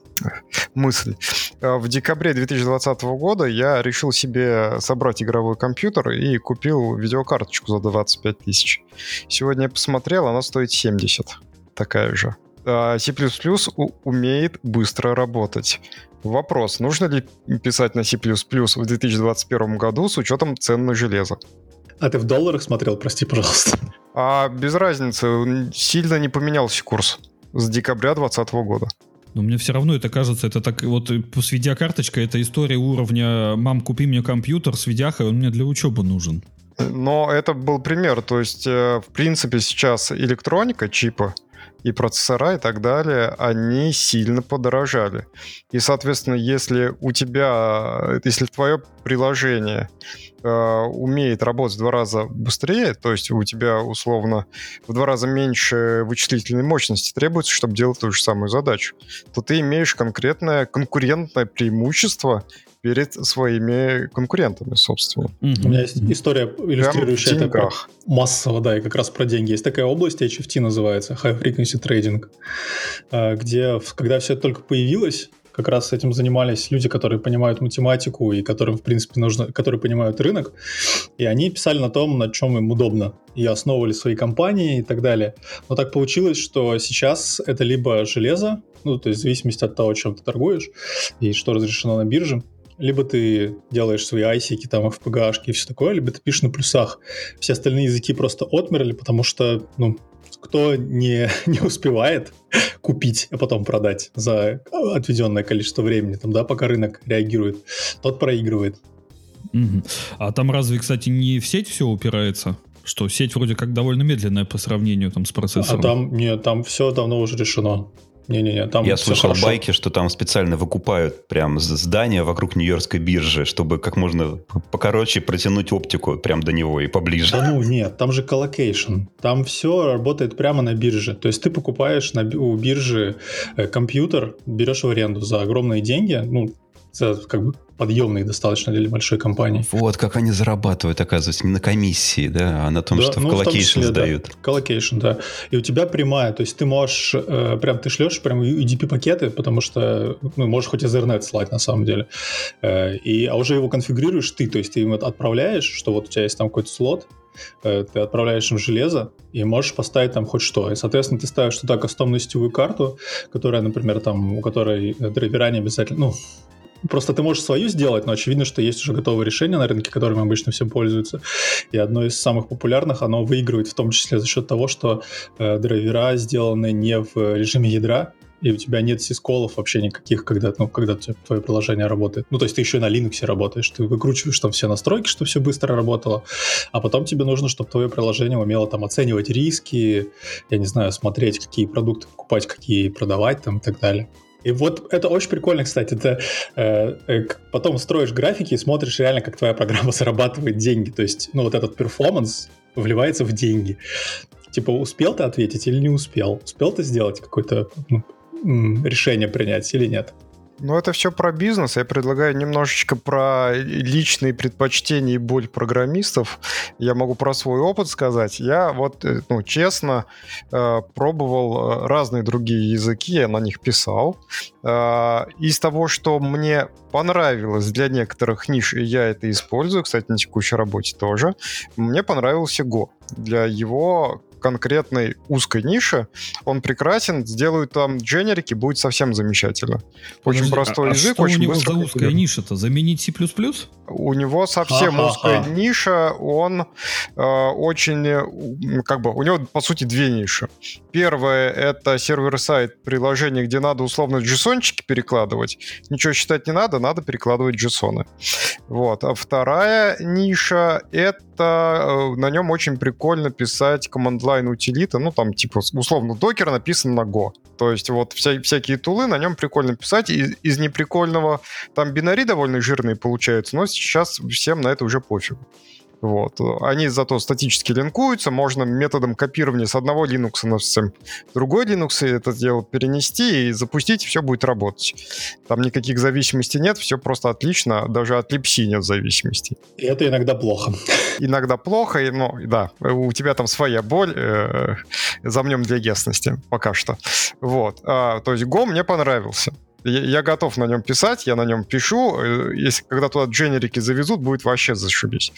[SPEAKER 6] мысль. В декабре две тысячи двадцатого года я решил себе собрать игровой компьютер и купил видеокарточку за двадцать пять тысяч. Сегодня я посмотрел, она стоит семьдесят. Такая же. C++ умеет быстро работать. Вопрос, нужно ли писать на C++ в две тысячи двадцать первом году с учетом цен на железо?
[SPEAKER 3] А ты в долларах смотрел, прости, пожалуйста?
[SPEAKER 6] А без разницы, сильно не поменялся курс с декабря двадцатого года.
[SPEAKER 1] Но мне все равно это кажется, это так вот с видеокарточкой, это история уровня «мам, купи мне компьютер с видяхой, он мне для учебы нужен».
[SPEAKER 6] Но это был пример, то есть, в принципе, сейчас электроника, чипы, и процессора и так далее, они сильно подорожали. И, соответственно, если у тебя, если твое приложение э, умеет работать в два раза быстрее, то есть у тебя, условно, в два раза меньше вычислительной мощности требуется, чтобы делать ту же самую задачу, то ты имеешь конкретное конкурентное преимущество перед своими конкурентами, собственно.
[SPEAKER 3] Mm-hmm. У меня есть история, иллюстрирующая это про массово, да, и как раз про деньги. Есть такая область, эйч эф ти называется, High Frequency Trading, где, когда все это только появилось, как раз этим занимались люди, которые понимают математику и которым, в принципе, нужно, которые понимают рынок, и они писали на том, на чем им удобно, и основывали свои компании и так далее. Но так получилось, что сейчас это либо железо, ну, то есть в зависимости от того, чем ты торгуешь и что разрешено на бирже, либо ты делаешь свои айсики, там, эф пи джи-шки и все такое, либо ты пишешь на плюсах. Все остальные языки просто отмерли, потому что, ну, кто не, не успевает купить, а потом продать за отведенное количество времени, там, да, пока рынок реагирует, тот проигрывает.
[SPEAKER 1] Угу. А там разве, кстати, не в сеть все упирается? Что сеть вроде как довольно медленная по сравнению там с процессором.
[SPEAKER 3] А там, нет, там все давно уже решено. Не-не-не, там
[SPEAKER 5] Я
[SPEAKER 3] все
[SPEAKER 5] слышал
[SPEAKER 3] хорошо.
[SPEAKER 5] байки, что там специально выкупают прям здание вокруг Нью-Йоркской биржи, чтобы как можно покороче протянуть оптику прям до него и поближе.
[SPEAKER 3] Да ну нет, там же коллокейшн. Там все работает прямо на бирже. То есть ты покупаешь на, у биржи э, компьютер, берешь в аренду за огромные деньги, ну, за как бы подъемные достаточно для большой компании.
[SPEAKER 5] Вот как они зарабатывают, оказывается, не на комиссии, да, а на том,
[SPEAKER 3] да,
[SPEAKER 5] что
[SPEAKER 3] ну,
[SPEAKER 5] в коллокейшн сдают.
[SPEAKER 3] Да, коллокейшн, да. И у тебя прямая, то есть ты можешь, э, прям ты шлешь прям ю ди пи-пакеты, потому что, ну, можешь хоть Ethernet слать на самом деле. Э, и, а уже его конфигурируешь ты, то есть ты им отправляешь, что вот у тебя есть там какой-то слот, э, ты отправляешь им железо и можешь поставить там хоть что. И, соответственно, ты ставишь туда кастомную сетевую карту, которая, например, там, у которой драйвера не обязательно, ну, просто ты можешь свою сделать, но очевидно, что есть уже готовые решения на рынке, которыми обычно все пользуются. И одно из самых популярных, оно выигрывает в том числе за счет того, что э, драйвера сделаны не в режиме ядра, и у тебя нет сисколов вообще никаких, когда, ну, когда твое приложение работает. Ну, то есть ты еще и на Linux работаешь, ты выкручиваешь там все настройки, чтобы все быстро работало, а потом тебе нужно, чтобы твое приложение умело там оценивать риски, я не знаю, смотреть, какие продукты покупать, какие продавать там и так далее. И вот это очень прикольно, кстати. Это э, э, потом строишь графики и смотришь реально, как твоя программа зарабатывает деньги. То есть, ну, вот этот перформанс вливается в деньги. Типа, успел ты ответить или не успел? Успел ты сделать какое-то ну, решение принять или нет?
[SPEAKER 6] Ну, это все про бизнес. Я предлагаю немножечко про личные предпочтения и боль программистов. Я могу про свой опыт сказать. Я вот, ну, честно, пробовал разные другие языки, я на них писал. Из того, что мне понравилось для некоторых ниш, и я это использую, кстати, на текущей работе тоже, мне понравился Go. Для его конкретной узкой ниши он прекрасен, сделают там дженерики, будет совсем замечательно. Очень
[SPEAKER 1] Подожди,
[SPEAKER 6] простой
[SPEAKER 1] а,
[SPEAKER 6] язык,
[SPEAKER 1] а что
[SPEAKER 6] очень
[SPEAKER 1] у него
[SPEAKER 6] быстро.
[SPEAKER 1] за узкая ниша-то? Заменить C++?
[SPEAKER 6] У него совсем
[SPEAKER 3] Ха-ха-ха.
[SPEAKER 6] узкая ниша, он э, очень, э, как бы, у него, по сути, две ниши. Первая — это сервер-сайд приложение, где надо условно JSON-чики перекладывать. Ничего считать не надо, надо перекладывать JSON-ы. Вот. А вторая ниша — это э, на нем очень прикольно писать command-line утилиты, ну, там, типа, условно, докер написан на Go. То есть вот вся, всякие тулы на нем прикольно писать. Из, из неприкольного там бинари довольно жирные получаются, но сейчас всем на это уже пофиг. Вот. Они зато статически линкуются, можно методом копирования с одного Linux на совсем другой Linux это дело перенести и запустить, и все будет работать. Там никаких зависимостей нет, все просто отлично, даже от libc нет зависимостей.
[SPEAKER 3] И это иногда плохо.
[SPEAKER 6] Иногда плохо, но да, у тебя там своя боль, э, замнем для ясности пока что. Вот. А, то есть Go мне понравился. Я готов на нем писать, я на нем пишу. Если когда туда дженерики завезут, будет вообще зашибись.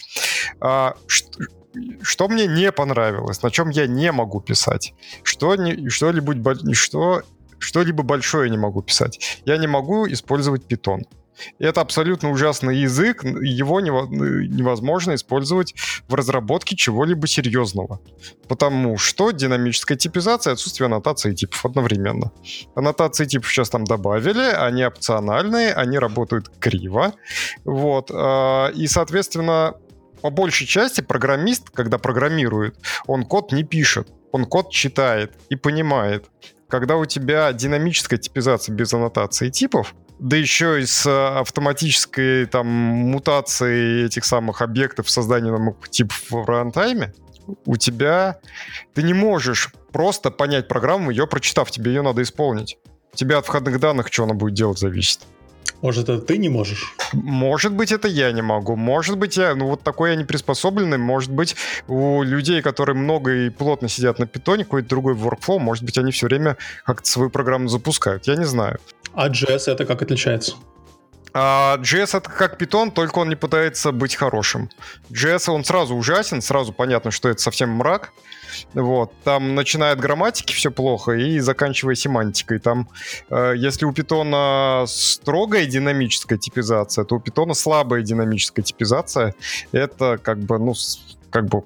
[SPEAKER 6] А, что, что мне не понравилось, на чем я не могу писать? Что, не, что-либо, что, что-либо большое не могу писать. Я не могу использовать Python. Это абсолютно ужасный язык, его невозможно использовать в разработке чего-либо серьезного. Потому что динамическая типизация и отсутствие аннотации типов одновременно. Аннотации типов сейчас там добавили, они опциональные, они работают криво. Вот. И, соответственно, по большей части программист, когда программирует, он код не пишет, он код читает и понимает. Когда у тебя динамическая типизация без аннотации типов, да еще и с автоматической там мутацией этих самых объектов, созданием типов в рантайме, у тебя... Ты не можешь просто понять программу, ее прочитав, тебе ее надо исполнить. У тебя от входных данных, что она будет делать, зависит.
[SPEAKER 3] Может, это ты не можешь?
[SPEAKER 6] Может быть, это я не могу. Может быть, я... Ну, вот такой я не приспособленный. Может быть, у людей, которые много и плотно сидят на питоне, какой-то другой workflow, может быть, они все время как-то свою программу запускают. Я не знаю.
[SPEAKER 3] А джей эс это как отличается?
[SPEAKER 6] А джей эс это как Python, только он не пытается быть хорошим. джей эс, он сразу ужасен, сразу понятно, что это совсем мрак. Вот. Там начиная от грамматики все плохо и заканчивая семантикой. Там, э, если у Python строгая динамическая типизация, то у Python слабая динамическая типизация. Это как бы, ну, как бы...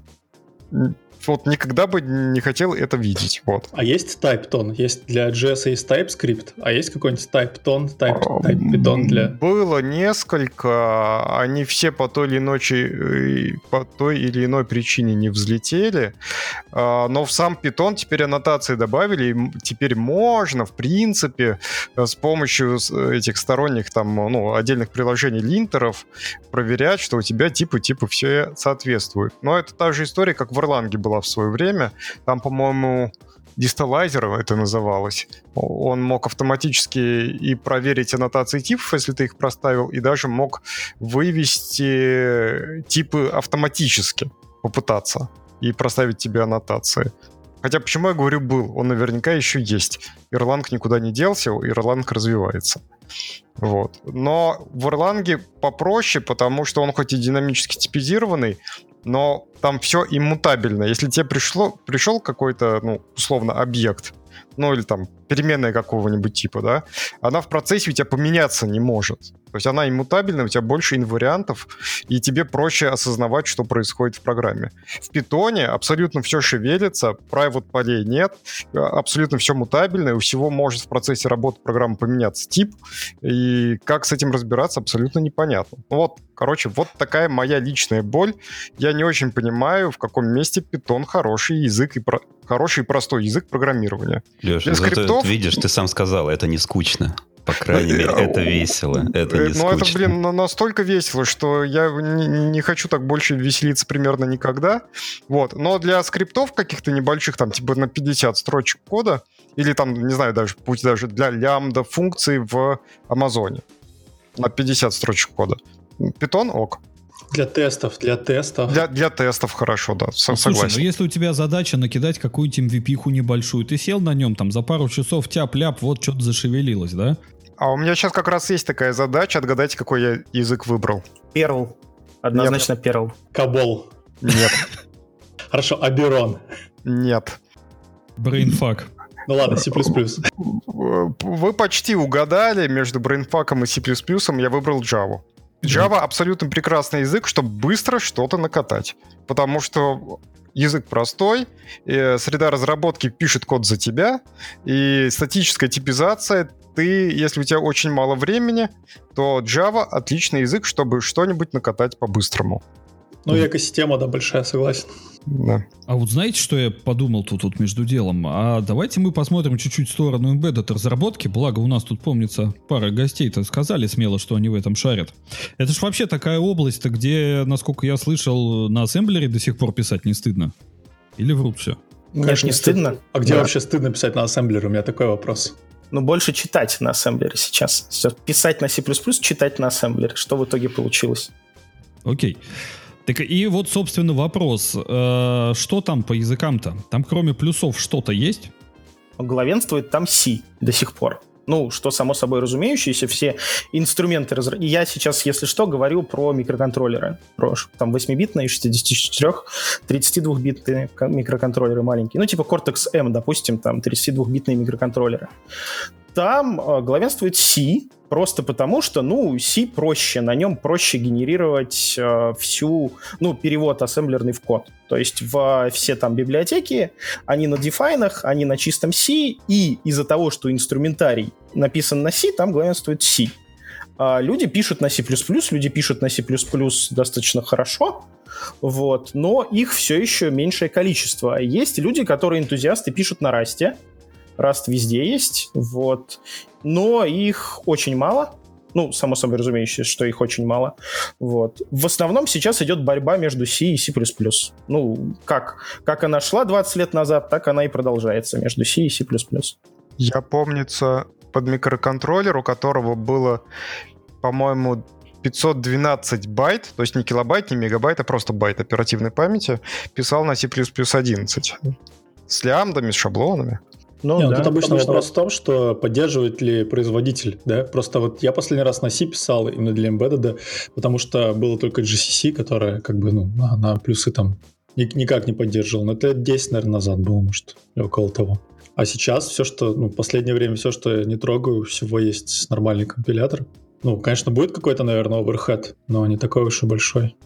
[SPEAKER 6] Вот никогда бы не хотел это видеть. Вот.
[SPEAKER 3] А есть TypeTone? Есть для джей эс есть TypeScript, а есть какой-нибудь TypeTone, Type, TypePython для...
[SPEAKER 6] Было несколько. Они все по той или иной, по той или иной причине не взлетели. Но в сам Python теперь аннотации добавили. И теперь можно, в принципе, с помощью этих сторонних там, ну, отдельных приложений линтеров проверять, что у тебя типы, типы все соответствуют. Но это та же история, как в Erlang была в свое время. Там, по-моему, дисталайзер это называлось. Он мог автоматически и проверить аннотации типов, если ты их проставил, и даже мог вывести типы автоматически, попытаться, и проставить тебе аннотации. Хотя почему я говорю был? Он наверняка еще есть. Erlang никуда не делся, Erlang развивается. Вот. Но в Erlang попроще, потому что он хоть и динамически типизированный, но там все иммутабельно. Если тебе пришло, пришел какой-то, ну, условно, объект, ну, или там переменная какого-нибудь типа, да, она в процессе у тебя поменяться не может. То есть она иммутабельна, у тебя больше инвариантов, и тебе проще осознавать, что происходит в программе. В Python абсолютно все шевелится, private полей нет, абсолютно все мутабельно, и у всего может в процессе работы программы поменяться тип, и как с этим разбираться, абсолютно непонятно. Вот, короче, вот такая моя личная боль. Я не очень понимаю, в каком месте Python хороший язык и про... хороший и простой язык программирования.
[SPEAKER 5] Леша,
[SPEAKER 6] Без
[SPEAKER 5] зато,
[SPEAKER 6] скриптов...
[SPEAKER 5] видишь, ты сам сказал, это не скучно. По крайней мере, это весело, это не
[SPEAKER 6] Ну,
[SPEAKER 5] скучно.
[SPEAKER 6] это, блин, настолько весело, что я не, не хочу так больше веселиться примерно никогда. Вот. Но для скриптов каких-то небольших, там, типа на пятьдесят строчек кода, или там, не знаю, даже пусть даже для лямбда функций в Амазоне на пятьдесят строчек кода. Python ок.
[SPEAKER 3] Для тестов, для тестов.
[SPEAKER 6] Для, для тестов хорошо, да, со-
[SPEAKER 1] Ну, слушай,
[SPEAKER 6] согласен.
[SPEAKER 1] ну если у тебя задача накидать какую-нибудь эм ви пи-ху небольшую, ты сел на нем там за пару часов, тяп-ляп, вот что-то зашевелилось, да?
[SPEAKER 6] А у меня сейчас как раз есть такая задача, отгадайте, какой я язык выбрал.
[SPEAKER 2] Perl. Однозначно Perl.
[SPEAKER 3] Кабол.
[SPEAKER 6] Нет,
[SPEAKER 3] Хорошо, Аберон.
[SPEAKER 6] нет.
[SPEAKER 1] Брейнфак.
[SPEAKER 3] Ну ладно, C++.
[SPEAKER 6] Вы почти угадали, между брейнфаком и C++ я выбрал Java. Java абсолютно прекрасный язык, чтобы быстро что-то накатать. Потому что язык простой, э, среда разработки пишет код за тебя, и статическая типизация, ты, если у тебя очень мало времени, то Java отличный язык, чтобы что-нибудь накатать по-быстрому.
[SPEAKER 3] Ну и экосистема, да, большая, согласен.
[SPEAKER 6] Да.
[SPEAKER 1] А вот знаете, что я подумал тут, тут между делом? А давайте мы посмотрим чуть-чуть в сторону embedded разработки, благо у нас тут, помнится, пара гостей-то сказали смело, что они в этом шарят. Это ж вообще такая область-то, где, насколько я слышал, на ассемблере до сих пор писать не стыдно. Или врут все?
[SPEAKER 2] Мне ж не стыдно.
[SPEAKER 3] А где
[SPEAKER 2] Да.
[SPEAKER 3] вообще стыдно писать на ассемблере? У меня такой вопрос.
[SPEAKER 2] Ну, больше читать на ассемблере сейчас. Всё, писать на C++, читать на ассемблере. Что в итоге получилось?
[SPEAKER 1] Окей. Так и вот, собственно, вопрос. Э, что там по языкам-то? Там кроме плюсов что-то есть?
[SPEAKER 2] Главенствует там C до сих пор. Ну, что само собой разумеющееся, все инструменты... Разра... Я сейчас, если что, говорю про микроконтроллеры. Про ш- там восьмибитные, шестидесятичетырёх, тридцатидвухбитные ко- микроконтроллеры маленькие. Ну, типа Cortex-M, допустим, там тридцатидвухбитные микроконтроллеры. Там э, главенствует C, просто потому что, ну, C проще, на нем проще генерировать э, всю, ну, перевод ассемблерный в код. То есть в, все там библиотеки, они на дефайнах, они на чистом C, и из-за того, что инструментарий написан на C, там главенствует C. А люди пишут на C++, люди пишут на C++ достаточно хорошо, вот, но их все еще меньшее количество. Есть люди, которые энтузиасты, пишут на Rust, Rust везде есть, вот, но их очень мало. Ну, само собой разумеющееся, что их очень мало. Вот. В основном сейчас идет борьба между C и C++. Ну, как, как она шла двадцать лет назад, так она и продолжается между C и C++.
[SPEAKER 6] Я, помнится, под микроконтроллер, у которого было, по-моему, пятьсот двенадцать байт, то есть не килобайт, не мегабайт, а просто байт оперативной памяти, писал на C++ одиннадцать. С лямбдами, с шаблонами.
[SPEAKER 2] Ну,
[SPEAKER 3] Не, ну,
[SPEAKER 2] да,
[SPEAKER 3] тут обычно
[SPEAKER 2] обычно.
[SPEAKER 3] вопрос в том, что поддерживает ли производитель, да? Просто вот я последний раз на C писал именно для Embedded, потому что было только джи си си, которая как бы, ну, на, на плюсы там ни- никак не поддерживала. Но это лет десять, наверное, назад было, может, или около того. А сейчас все, что, ну, в последнее время все, что я не трогаю, всего есть нормальный компилятор. Ну, конечно, будет какой-то, наверное, оверхед, но не такой уж и большой.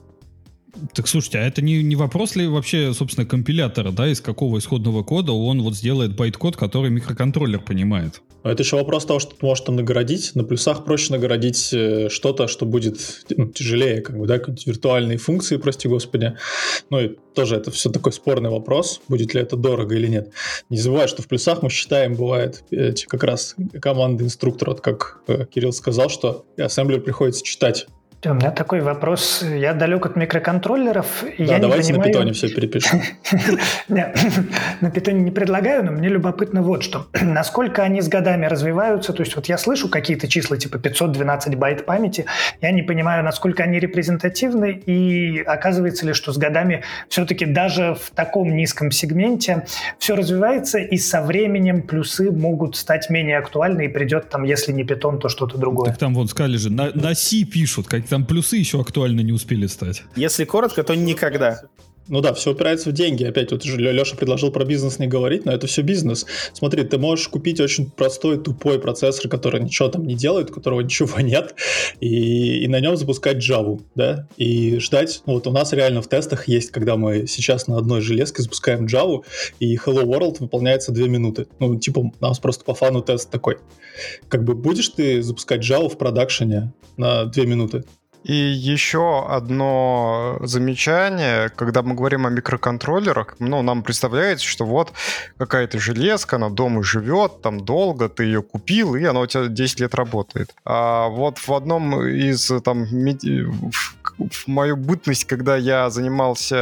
[SPEAKER 1] Так слушайте, а это не, не вопрос ли вообще, собственно, компилятора, да, из какого исходного кода он вот сделает байт-код, который микроконтроллер понимает?
[SPEAKER 3] А это еще вопрос того, что ты можешь там нагородить. На плюсах проще нагородить э, что-то, что будет, ну, тяжелее, как бы, да, какие-нибудь виртуальные функции, прости господи. Ну и тоже это все такой спорный вопрос, будет ли это дорого или нет. Не забывай, что в плюсах мы считаем, бывает, эти как раз команды инструктора, вот как э, Кирилл сказал, что ассемблер приходится читать.
[SPEAKER 4] У меня такой вопрос. Я далек от микроконтроллеров. И
[SPEAKER 3] Да,
[SPEAKER 4] я
[SPEAKER 3] давайте
[SPEAKER 4] не
[SPEAKER 3] на
[SPEAKER 4] понимаю...
[SPEAKER 3] питоне все перепишем.
[SPEAKER 4] Нет, на питоне не предлагаю, но мне любопытно вот что. Насколько они с годами развиваются. То есть вот я слышу какие-то числа типа пятьсот двенадцать байт памяти. Я не понимаю, насколько они репрезентативны. И оказывается ли, что с годами все-таки даже в таком низком сегменте все развивается, и со временем плюсы могут стать менее актуальны, и придет там, если не питон, то что-то другое.
[SPEAKER 1] Так там вон сказали же, на, на C пишут, как там плюсы еще актуально не успели стать.
[SPEAKER 2] Если коротко, то никогда.
[SPEAKER 3] Ну да, все упирается в деньги. Опять вот Леша предложил про бизнес не говорить, но это все бизнес. Смотри, ты можешь купить очень простой, тупой процессор, который ничего там не делает, у которого ничего нет, и, и на нем запускать Java, да, и ждать. Ну, вот у нас реально в тестах есть, когда мы сейчас на одной железке запускаем Java, и Hello World выполняется две минуты. Ну, типа, у нас просто по фану тест такой. Как бы будешь ты запускать Java в продакшене на две минуты?
[SPEAKER 6] И еще одно замечание, когда мы говорим о микроконтроллерах, ну, нам представляется, что вот какая-то железка, она дома живет, там долго, ты ее купил, и она у тебя десять лет работает. А вот в одном из, там, меди... в мою бытность, когда я занимался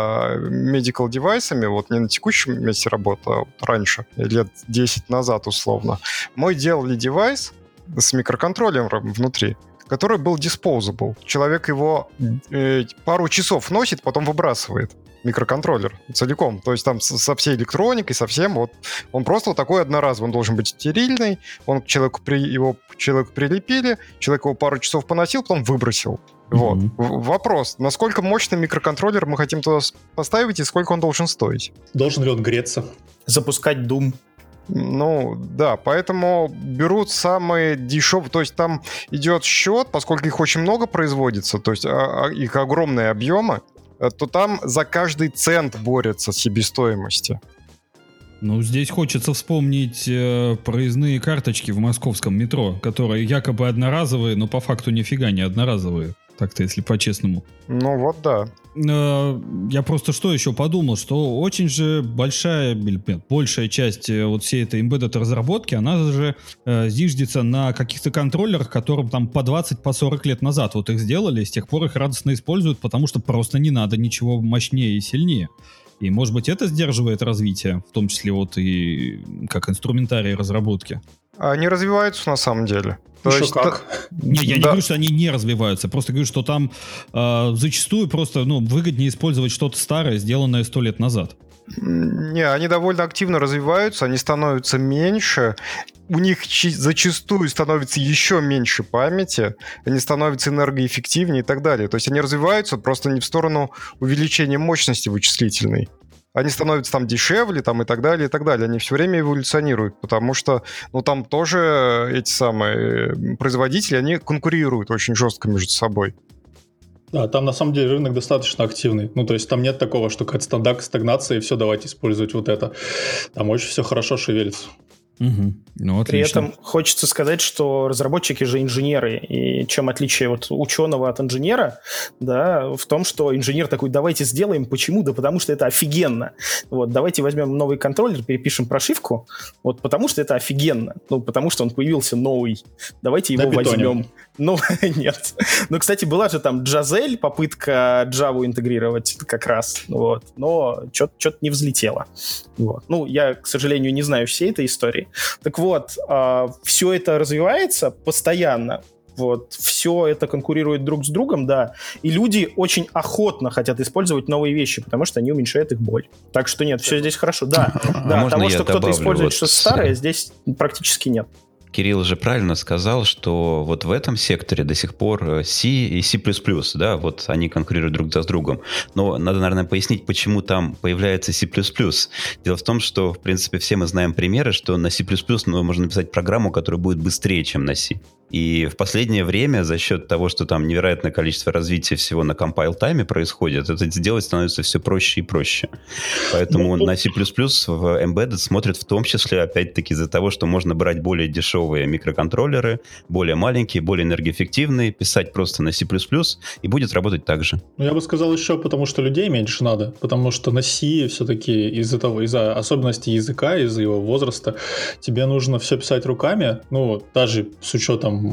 [SPEAKER 6] medical девайсами, вот не на текущем месте работы, а вот раньше, лет десять назад условно, мы делали девайс с микроконтроллером внутри, который был disposable. Человек его э, пару часов носит, потом выбрасывает. Микроконтроллер целиком. То есть там со всей электроникой, со всем. Вот. Он просто вот такой одноразовый. Он должен быть стерильный. Он к человеку при, его к человеку прилепили. Человек его пару часов поносил, потом выбросил. Mm-hmm. Вот. В- вопрос. Насколько мощный микроконтроллер мы хотим туда поставить и сколько он должен стоить?
[SPEAKER 3] Должен ли он греться?
[SPEAKER 2] Запускать Doom.
[SPEAKER 6] Ну, да, поэтому берут самые дешевые, то есть там идет счет, поскольку их очень много производится, то есть а, а, их огромные объемы, то там за каждый цент борются с себестоимостью.
[SPEAKER 1] Ну, здесь хочется вспомнить э, проездные карточки в московском метро, которые якобы одноразовые, но по факту нифига не одноразовые. Так-то, если по-честному.
[SPEAKER 6] Ну вот да.
[SPEAKER 1] Э, я просто что еще подумал, что очень же большая, нет, большая часть э, вот всей этой embedded разработки, она же э, зиждется на каких-то контроллерах, которым там по двадцать, по сорок лет назад вот их сделали, и с тех пор их радостно используют, потому что просто не надо ничего мощнее и сильнее. И, может быть, это сдерживает развитие, в том числе вот и как инструментарий разработки.
[SPEAKER 6] Они развиваются на самом деле.
[SPEAKER 3] То Еще есть, как?
[SPEAKER 1] Не, я да. не говорю, что они не развиваются, просто говорю, что там э, зачастую просто ну, выгоднее использовать что-то старое, сделанное сто лет назад.
[SPEAKER 6] Не, они довольно активно развиваются, они становятся меньше, у них зачастую становится еще меньше памяти, они становятся энергоэффективнее и так далее. То есть они развиваются просто не в сторону увеличения мощности вычислительной. Они становятся там дешевле, там и так далее, и так далее. Они все время эволюционируют, потому что, ну, там тоже эти самые производители, они конкурируют очень жестко между собой.
[SPEAKER 3] Да, там на самом деле рынок достаточно активный. Ну, то есть там нет такого, что какая-то стандарт, стагнация, и все, давайте использовать вот это. Там очень все хорошо шевелится.
[SPEAKER 1] Угу. Ну,
[SPEAKER 2] При этом хочется сказать, что разработчики же инженеры, и чем отличие вот ученого от инженера, да, в том, что инженер такой, давайте сделаем, почему? Да потому что это офигенно. Вот, давайте возьмем новый контроллер, перепишем прошивку, вот, потому что это офигенно, ну, потому что он появился новый, давайте его возьмем. Ну, нет. Ну, кстати, была же там Джазель, попытка Java интегрировать как раз, вот, но что-то не взлетело. Вот. Ну, я, к сожалению, не знаю всей этой истории. Так вот, э, все это развивается постоянно, вот, все это конкурирует друг с другом, да, и люди очень охотно хотят использовать новые вещи, потому что они уменьшают их боль. Так что нет, все здесь хорошо. Да,
[SPEAKER 5] а
[SPEAKER 2] да, того, что кто-то использует
[SPEAKER 5] вот
[SPEAKER 2] что-то старое, здесь практически нет.
[SPEAKER 5] Кирилл же правильно сказал, что вот в этом секторе до сих пор C и C++, да, вот они конкурируют друг с другом. Но надо, наверное, пояснить, почему там появляется C++. Дело в том, что, в принципе, все мы знаем примеры, что на C++ ну, можно написать программу, которая будет быстрее, чем на C. И в последнее время за счет того, что там невероятное количество развития всего на compile-тайме происходит, это сделать становится все проще и проще. Поэтому на C++ в Embedded смотрят в том числе, опять-таки, из-за того, что можно брать более дешевые микроконтроллеры, более маленькие, более энергоэффективные, писать просто на C++, и будет работать так же.
[SPEAKER 3] Ну, я бы сказал еще, потому что людей меньше надо, потому что на C все-таки из-за того, из-за особенностей языка, из-за его возраста, тебе нужно все писать руками, ну, даже с учетом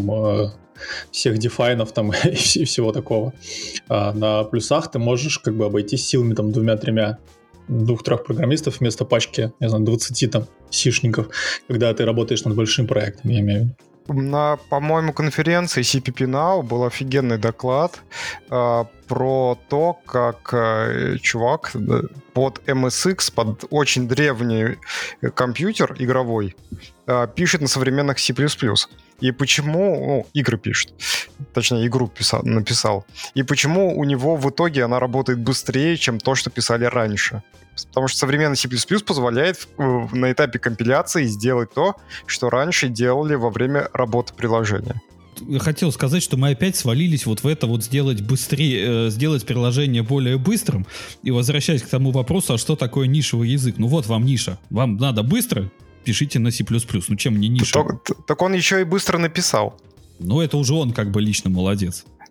[SPEAKER 3] всех дефайнов там и всего такого. А на плюсах ты можешь как бы обойтись силами там двумя-тремя, двух-трех программистов вместо пачки, не знаю, двадцати там сишников, когда ты работаешь над большим проектом, я имею в виду.
[SPEAKER 6] На, по-моему, конференции си пи пи Now был офигенный доклад э, про то, как э, чувак под эм эс икс, под очень древний компьютер игровой, э, пишет на современных C++. И почему... Ну, игры пишет. Точнее, игру писал, написал. И почему у него в итоге она работает быстрее, чем то, что писали раньше. Потому что современный C++ позволяет на этапе компиляции сделать то, что раньше делали во время работы приложения.
[SPEAKER 1] Я хотел сказать, что мы опять свалились вот в это вот сделать быстрее, э, сделать приложение более быстрым. И возвращаясь к тому вопросу, а что такое нишевый язык? Ну вот вам ниша. Вам надо быстро, пишите на C++. Ну чем не ниша?
[SPEAKER 6] Так, так он еще и быстро написал.
[SPEAKER 1] Ну это уже он как бы лично молодец.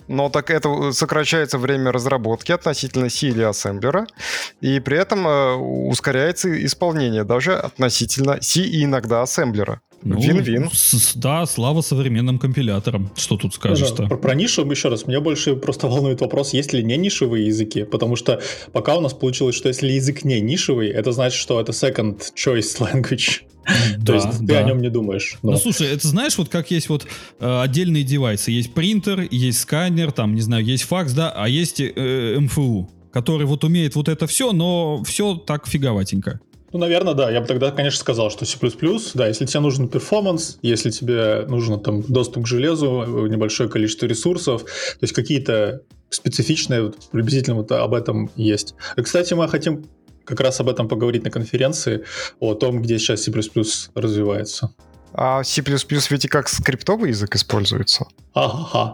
[SPEAKER 6] но так это сокращается время разработки относительно C или ассемблера, и при этом э, ускоряется исполнение даже относительно C и иногда ассемблера.
[SPEAKER 1] Ну,
[SPEAKER 6] Вин-вин.
[SPEAKER 1] С, да, слава современным компиляторам. Что тут скажешь-то?
[SPEAKER 3] Про, про нишу еще раз. Меня больше просто волнует вопрос, есть ли не нишевые языки. Потому что пока у нас получилось, что если язык не нишевый, это значит, что это second choice language.
[SPEAKER 1] Да,
[SPEAKER 3] То есть ты
[SPEAKER 1] да.
[SPEAKER 3] о нем не думаешь. Но...
[SPEAKER 1] Ну, слушай, это знаешь, вот как есть вот э, отдельные девайсы. Есть принтер, есть сканер, там, не знаю, есть факс, да, а есть э, эм эф у, который вот умеет вот это все, но все так фиговатенько.
[SPEAKER 3] Ну, наверное, да. Я бы тогда, конечно, сказал, что C++, да, если тебе нужен перформанс, если тебе нужен там доступ к железу, небольшое количество ресурсов, то есть какие-то специфичные, вот, приблизительно вот об этом есть. И, кстати, мы хотим как раз об этом поговорить на конференции, о том, где сейчас C++ развивается.
[SPEAKER 6] А C++ ведь и как скриптовый язык используется.
[SPEAKER 3] Ага.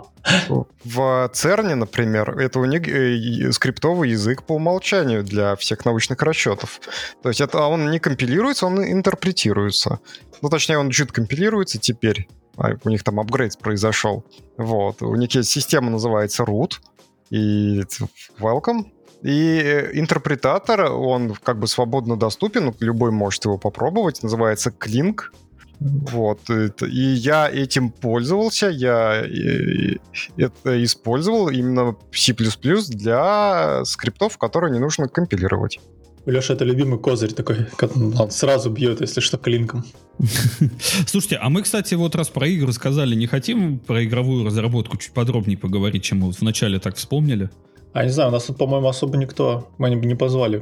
[SPEAKER 6] В церне, например, это у них э, скриптовый язык по умолчанию для всех научных расчетов. То есть это он не компилируется, он интерпретируется. Ну, точнее, он чуть компилируется теперь. А у них там апгрейд произошел. Вот. У них есть система, называется root. И welcome. И интерпретатор, он как бы свободно доступен, любой может его попробовать. Называется Cling. Вот, и я этим пользовался, я это использовал именно C++ для скриптов, которые не нужно компилировать.
[SPEAKER 3] У Леши это любимый козырь такой, он сразу бьет, если что, клинком.
[SPEAKER 1] Слушайте, а мы, кстати, вот раз про игры сказали, не хотим про игровую разработку чуть подробнее поговорить, чем мы вот вначале так вспомнили?
[SPEAKER 3] А не знаю, у нас тут, по-моему, особо никто, мы не позвали.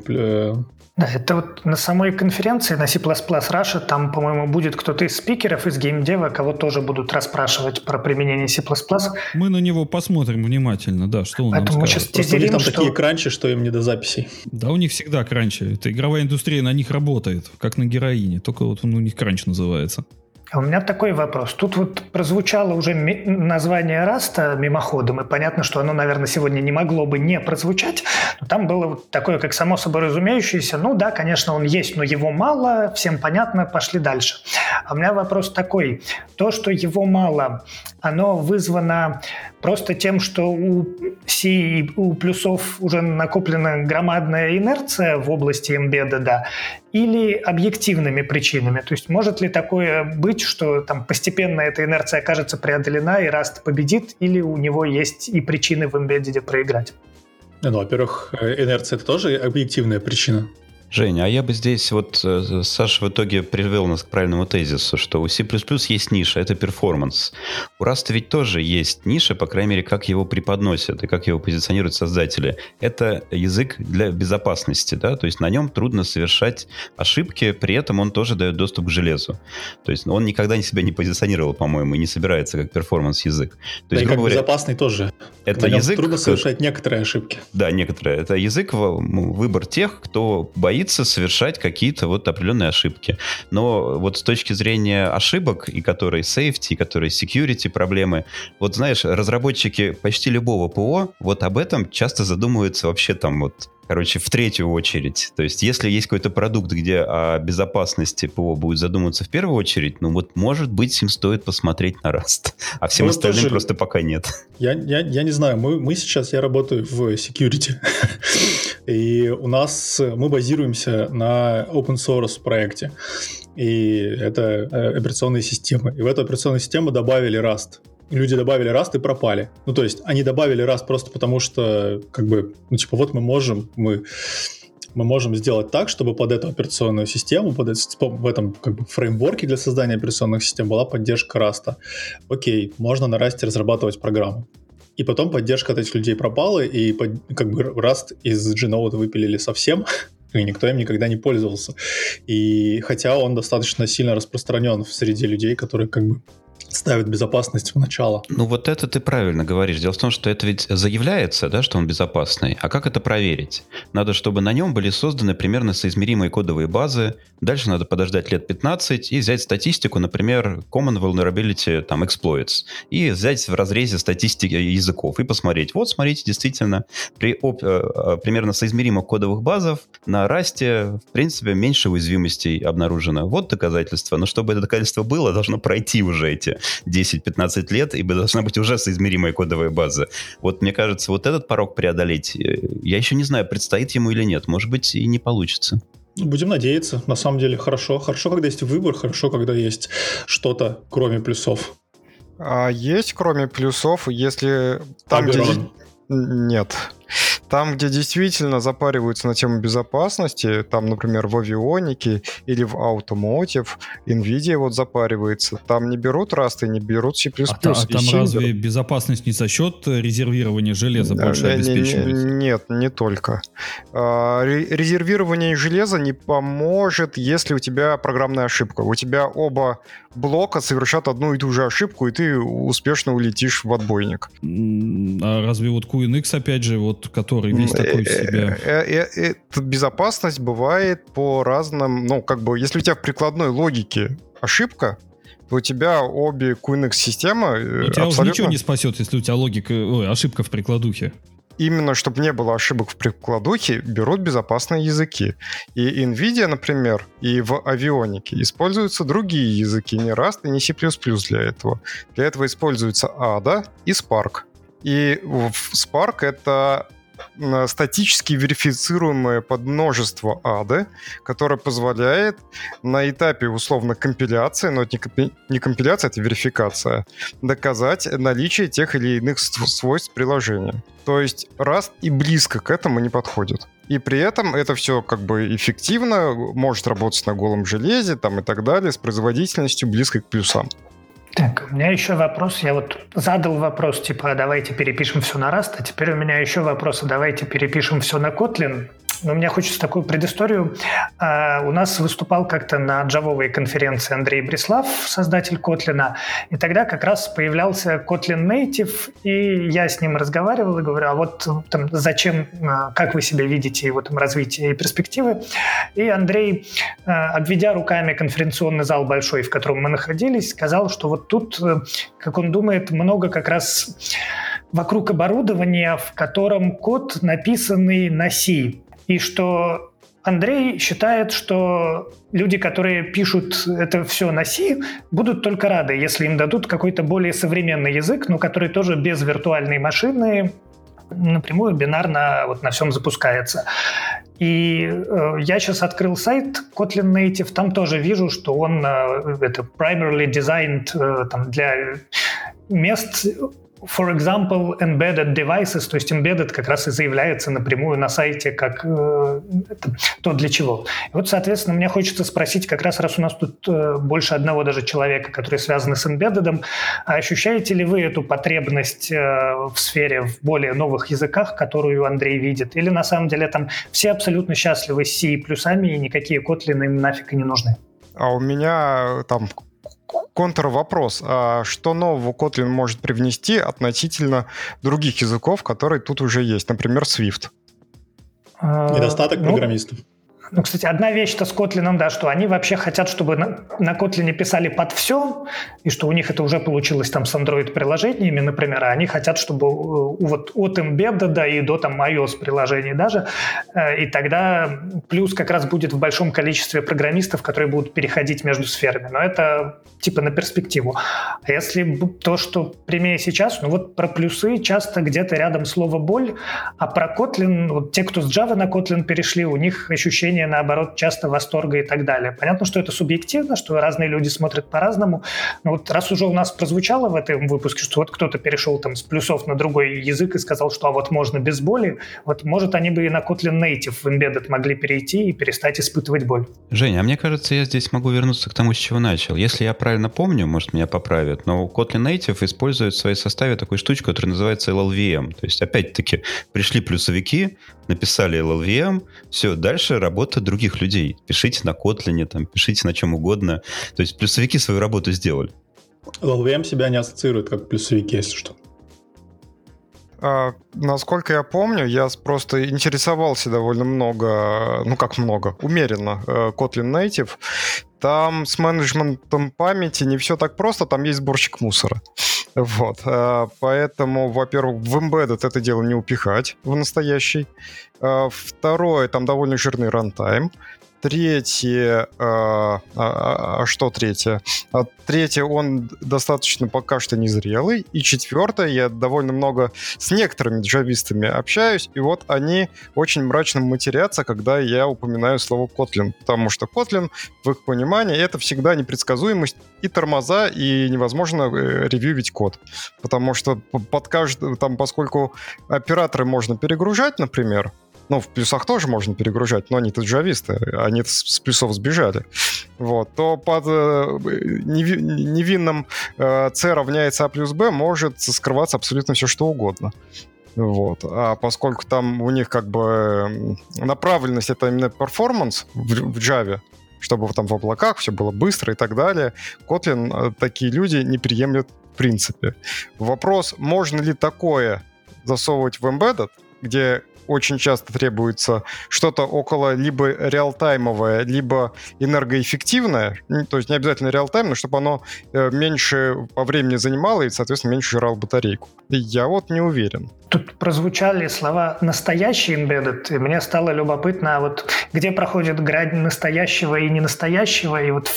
[SPEAKER 4] Да, это вот на самой конференции на C++ Russia, там, по-моему, будет кто-то из спикеров, из геймдева, кого тоже будут расспрашивать про применение C++.
[SPEAKER 1] Мы на него посмотрим внимательно, да, что он
[SPEAKER 4] Поэтому
[SPEAKER 1] нам скажет.
[SPEAKER 3] Просто у них там
[SPEAKER 4] что...
[SPEAKER 3] такие кранчи, что им не до записей.
[SPEAKER 1] Да, у них всегда кранчи. Это игровая индустрия на них работает, как на героине, только вот он у них кранч называется.
[SPEAKER 4] А у меня такой вопрос. Тут вот прозвучало уже ми- название Раста мимоходом, и понятно, что оно, наверное, сегодня не могло бы не прозвучать, но там было вот такое, как само собой разумеющееся, ну да, конечно, он есть, но его мало, всем понятно, пошли дальше. А у меня вопрос такой. То, что его мало, оно вызвано просто тем, что у C и у плюсов уже накоплена громадная инерция в области embedded, да, или объективными причинами? То есть может ли такое быть, что там постепенно эта инерция окажется преодолена и Rust победит, или у него есть и причины в embedded проиграть?
[SPEAKER 3] Ну, во-первых, инерция — это тоже объективная причина.
[SPEAKER 5] Женя, а я бы здесь, вот Саша в итоге привел нас к правильному тезису, что у C++ есть ниша, это перформанс. У Rust ведь тоже есть ниша, по крайней мере, как его преподносят и как его позиционируют создатели. Это язык для безопасности, да, то есть на нем трудно совершать ошибки, при этом он тоже дает доступ к железу. То есть он никогда себя не позиционировал, по-моему, и не собирается как перформанс-язык. То есть,
[SPEAKER 3] да, и как
[SPEAKER 5] говоря,
[SPEAKER 3] безопасный тоже.
[SPEAKER 5] Это язык...
[SPEAKER 3] Трудно совершать некоторые ошибки.
[SPEAKER 5] Да, некоторые. Это язык, выбор тех, кто боится совершать какие-то вот определенные ошибки. Но вот с точки зрения ошибок, и которые safety, и которые security проблемы, вот знаешь, разработчики почти любого ПО вот об этом часто задумываются вообще там вот, короче, в третью очередь. То есть, если есть какой-то продукт, где о безопасности ПО будет задумываться в первую очередь, ну вот, может быть, им стоит посмотреть на Rust. А всем
[SPEAKER 3] ну,
[SPEAKER 5] остальным
[SPEAKER 3] тоже...
[SPEAKER 5] просто пока нет.
[SPEAKER 3] Я, я, я не знаю, мы, мы сейчас, я работаю в security, и у нас, мы базируемся на open source проекте, и это операционные системы. И в эту операционную систему добавили Rust. Люди добавили Rust и пропали. Ну, то есть, они добавили Rust просто потому, что, как бы, ну, типа, вот мы можем, мы... мы можем сделать так, чтобы под эту операционную систему, под это, в этом как бы фреймворке для создания операционных систем была поддержка Rust. Окей, можно на Rust разрабатывать программу. И потом поддержка от этих людей пропала, и как бы Rust из G-Node выпилили совсем, и никто им никогда не пользовался. И хотя он достаточно сильно распространен среди людей, которые как бы ставит безопасность в начало.
[SPEAKER 5] Ну вот это ты правильно говоришь. Дело в том, что это ведь заявляется, да, что он безопасный. А как это проверить? Надо, чтобы на нем были созданы примерно соизмеримые кодовые базы. Дальше надо подождать лет пятнадцать и взять статистику, например, Common Vulnerability там, Exploits, и взять в разрезе статистики языков и посмотреть. Вот, смотрите, действительно, при оп- э, примерно соизмеримых кодовых базах на Rust, в принципе, меньше уязвимостей обнаружено. Вот доказательство. Но чтобы это доказательство было, должно пройти уже эти эти десять-пятнадцать лет, и должна быть уже соизмеримая кодовая база. Вот мне кажется, вот этот порог преодолеть, я еще не знаю, предстоит ему или нет. Может быть, и не получится.
[SPEAKER 3] Будем надеяться. На самом деле хорошо. Хорошо, когда есть выбор, хорошо, когда есть что-то, кроме плюсов.
[SPEAKER 6] А есть, кроме плюсов, если там, где... Нет. Там, где действительно запариваются на тему безопасности, там, например, в авионике или в Automotive, NVIDIA вот запаривается, там не берут Rust и не берут C++.
[SPEAKER 1] А, та, а там разве безопасность не за счет резервирования железа больше
[SPEAKER 6] не,
[SPEAKER 1] обеспечивается?
[SPEAKER 6] Не, нет, не только. Резервирование железа не поможет, если у тебя программная ошибка. У тебя оба блока совершат одну и ту же ошибку, и ты успешно улетишь в отбойник.
[SPEAKER 1] А разве вот кью эн икс, опять же, вот, который весь такой в себя...
[SPEAKER 6] Безопасность бывает по разным... Ну, как бы, если у тебя в прикладной логике ошибка, то у тебя обе кью эн икс-системы
[SPEAKER 1] у тебя
[SPEAKER 6] абсолютно...
[SPEAKER 1] уже ничего не спасет, если у тебя логика... Ой, ошибка в прикладухе.
[SPEAKER 6] Именно, чтобы не было ошибок в прикладухе, берут безопасные языки. И NVIDIA, например, и в авионике используются другие языки, не Rust и не C++ для этого. Для этого используются эй ди эй и Spark. И Spark — это статически верифицируемое подмножество эй ди эй, которое позволяет на этапе условно компиляции, но это не компиляция, это верификация, доказать наличие тех или иных свойств приложения. То есть Rust и близко к этому не подходит. И при этом это все как бы эффективно, может работать на голом железе там, и так далее, с производительностью близкой к плюсам.
[SPEAKER 4] Так, у меня еще вопрос. Я вот задал вопрос, типа, давайте перепишем все на Rust, а теперь у меня еще вопрос, давайте перепишем все на Kotlin. Но мне хочется такую предысторию. А, у нас выступал как-то на джавовой конференции Андрей Брислав, создатель Kotlin, и тогда как раз появлялся Kotlin Native, и я с ним разговаривал и говорю, а вот там, зачем, как вы себя видите его там развитие и перспективы? И Андрей, обведя руками конференционный зал большой, в котором мы находились, сказал, что вот тут, как он думает, много как раз вокруг оборудования, в котором код написанный на C. И что Андрей считает, что люди, которые пишут это все на C, будут только рады, если им дадут какой-то более современный язык, но который тоже без виртуальной машины напрямую бинарно вот на всем запускается. И э, я сейчас открыл сайт Kotlin Native, там тоже вижу, что он э, это primarily designed э, там, для мест, for example, embedded devices, то есть embedded как раз и заявляется напрямую на сайте как э, это, то, для чего. И вот, соответственно, мне хочется спросить, как раз раз у нас тут э, больше одного даже человека, который связан с embedded, а ощущаете ли вы эту потребность э, в сфере, в более новых языках, которую Андрей видит? Или на самом деле там все абсолютно счастливы с C и плюсами, и никакие Kotlin им нафиг и не нужны?
[SPEAKER 6] А у меня там... контрвопрос. А что нового Kotlin может привнести относительно других языков, которые тут уже есть? Например, Swift.
[SPEAKER 3] Недостаток
[SPEAKER 4] ну,
[SPEAKER 3] программистов.
[SPEAKER 4] Ну, кстати, одна вещь-то с Kotlin, да, что они вообще хотят, чтобы на, на Kotlin писали под все, и что у них это уже получилось там с Android-приложениями, например, а они хотят, чтобы вот от Embedded, да, и до там iOS-приложений даже, и тогда плюс как раз будет в большом количестве программистов, которые будут переходить между сферами. Но это типа на перспективу. А если то, что прямее сейчас, ну вот про плюсы часто где-то рядом слово «боль», а про Kotlin, вот те, кто с Java на Kotlin перешли, у них ощущение, наоборот, часто восторга и так далее. Понятно, что это субъективно, что разные люди смотрят по-разному, но вот раз уже у нас прозвучало в этом выпуске, что вот кто-то перешел там с плюсов на другой язык и сказал, что а вот можно без боли, вот может они бы и на Kotlin Native в Embedded могли перейти и перестать испытывать боль.
[SPEAKER 5] Женя, а мне кажется, я здесь могу вернуться к тому, с чего начал. Если я правильно помню, может, меня поправят, но Kotlin Native использует в своей составе такую штучку, которая называется эл эл ви эм. То есть, опять-таки, пришли плюсовики, написали эл эл ви эм, все, дальше работа других людей. Пишите на Kotlin, там, пишите на чем угодно. То есть плюсовики свою работу сделали.
[SPEAKER 3] эл эл ви эм себя не ассоциирует как плюсовики, если что.
[SPEAKER 6] А, насколько я помню, я просто интересовался довольно много, ну как много, умеренно Kotlin Native. Там с менеджментом памяти не все так просто, там есть сборщик мусора. Вот. Поэтому, во-первых, в Embedded это дело не упихать в настоящий. Второе, там довольно жирный рантайм. третье... А, а, а что третье? А третье, он достаточно пока что незрелый. И четвертое, я довольно много с некоторыми джавистами общаюсь, и вот они очень мрачно матерятся, когда я упоминаю слово Kotlin, потому что Kotlin, в их понимании, это всегда непредсказуемость и тормоза, и невозможно ревьювить код. Потому что под каждый, там, поскольку операторы можно перегружать, например, ну, в плюсах тоже можно перегружать, но они-то джависты, они с плюсов сбежали. Вот. То под э, невинным э, c равняется a плюс b может скрываться абсолютно все, что угодно. Вот. А поскольку там у них как бы направленность — это именно перформанс в, в Java, чтобы там в облаках все было быстро и так далее, Kotlin такие люди не приемлют в принципе. Вопрос, можно ли такое засовывать в embedded, где очень часто требуется что-то около либо реалтаймовое, либо энергоэффективное, то есть не обязательно реалтайм, но чтобы оно меньше по времени занимало и, соответственно, меньше жрало батарейку. И я вот не уверен.
[SPEAKER 4] Тут прозвучали слова «настоящий embedded», и мне стало любопытно, вот где проходит грань настоящего и ненастоящего, и вот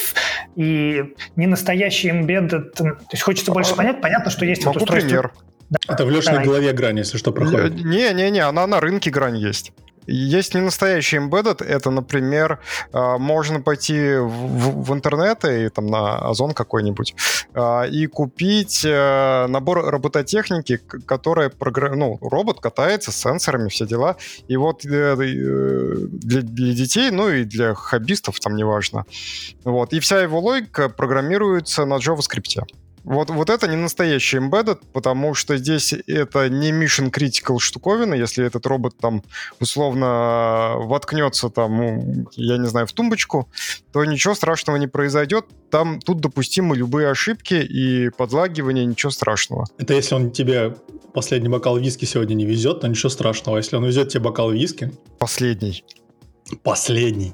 [SPEAKER 4] и ненастоящий embedded, то есть хочется больше понять, понятно, что есть
[SPEAKER 6] Могу
[SPEAKER 4] вот устройство...
[SPEAKER 6] пример.
[SPEAKER 4] Да.
[SPEAKER 3] Это в Лешиной голове грань, если что, проходит.
[SPEAKER 6] Не-не-не, она на рынке грань есть. Есть не настоящий embedded, это, например, можно пойти в, в интернет и там на Озон какой-нибудь и купить набор робототехники, которая, ну, робот катается с сенсорами, все дела. И вот для, для детей, ну и для хоббистов, там неважно. Вот. И вся его логика программируется на JavaScript. Вот, вот это не настоящий embedded, потому что здесь это не mission critical штуковина. Если этот робот там условно воткнется там, ну, я не знаю, в тумбочку, то ничего страшного не произойдет. Там тут допустимы любые ошибки и подлагивания, ничего страшного.
[SPEAKER 3] Это если он тебе последний бокал виски сегодня не везет, то ничего страшного. Если он везет тебе бокал виски...
[SPEAKER 6] Последний.
[SPEAKER 3] Последний.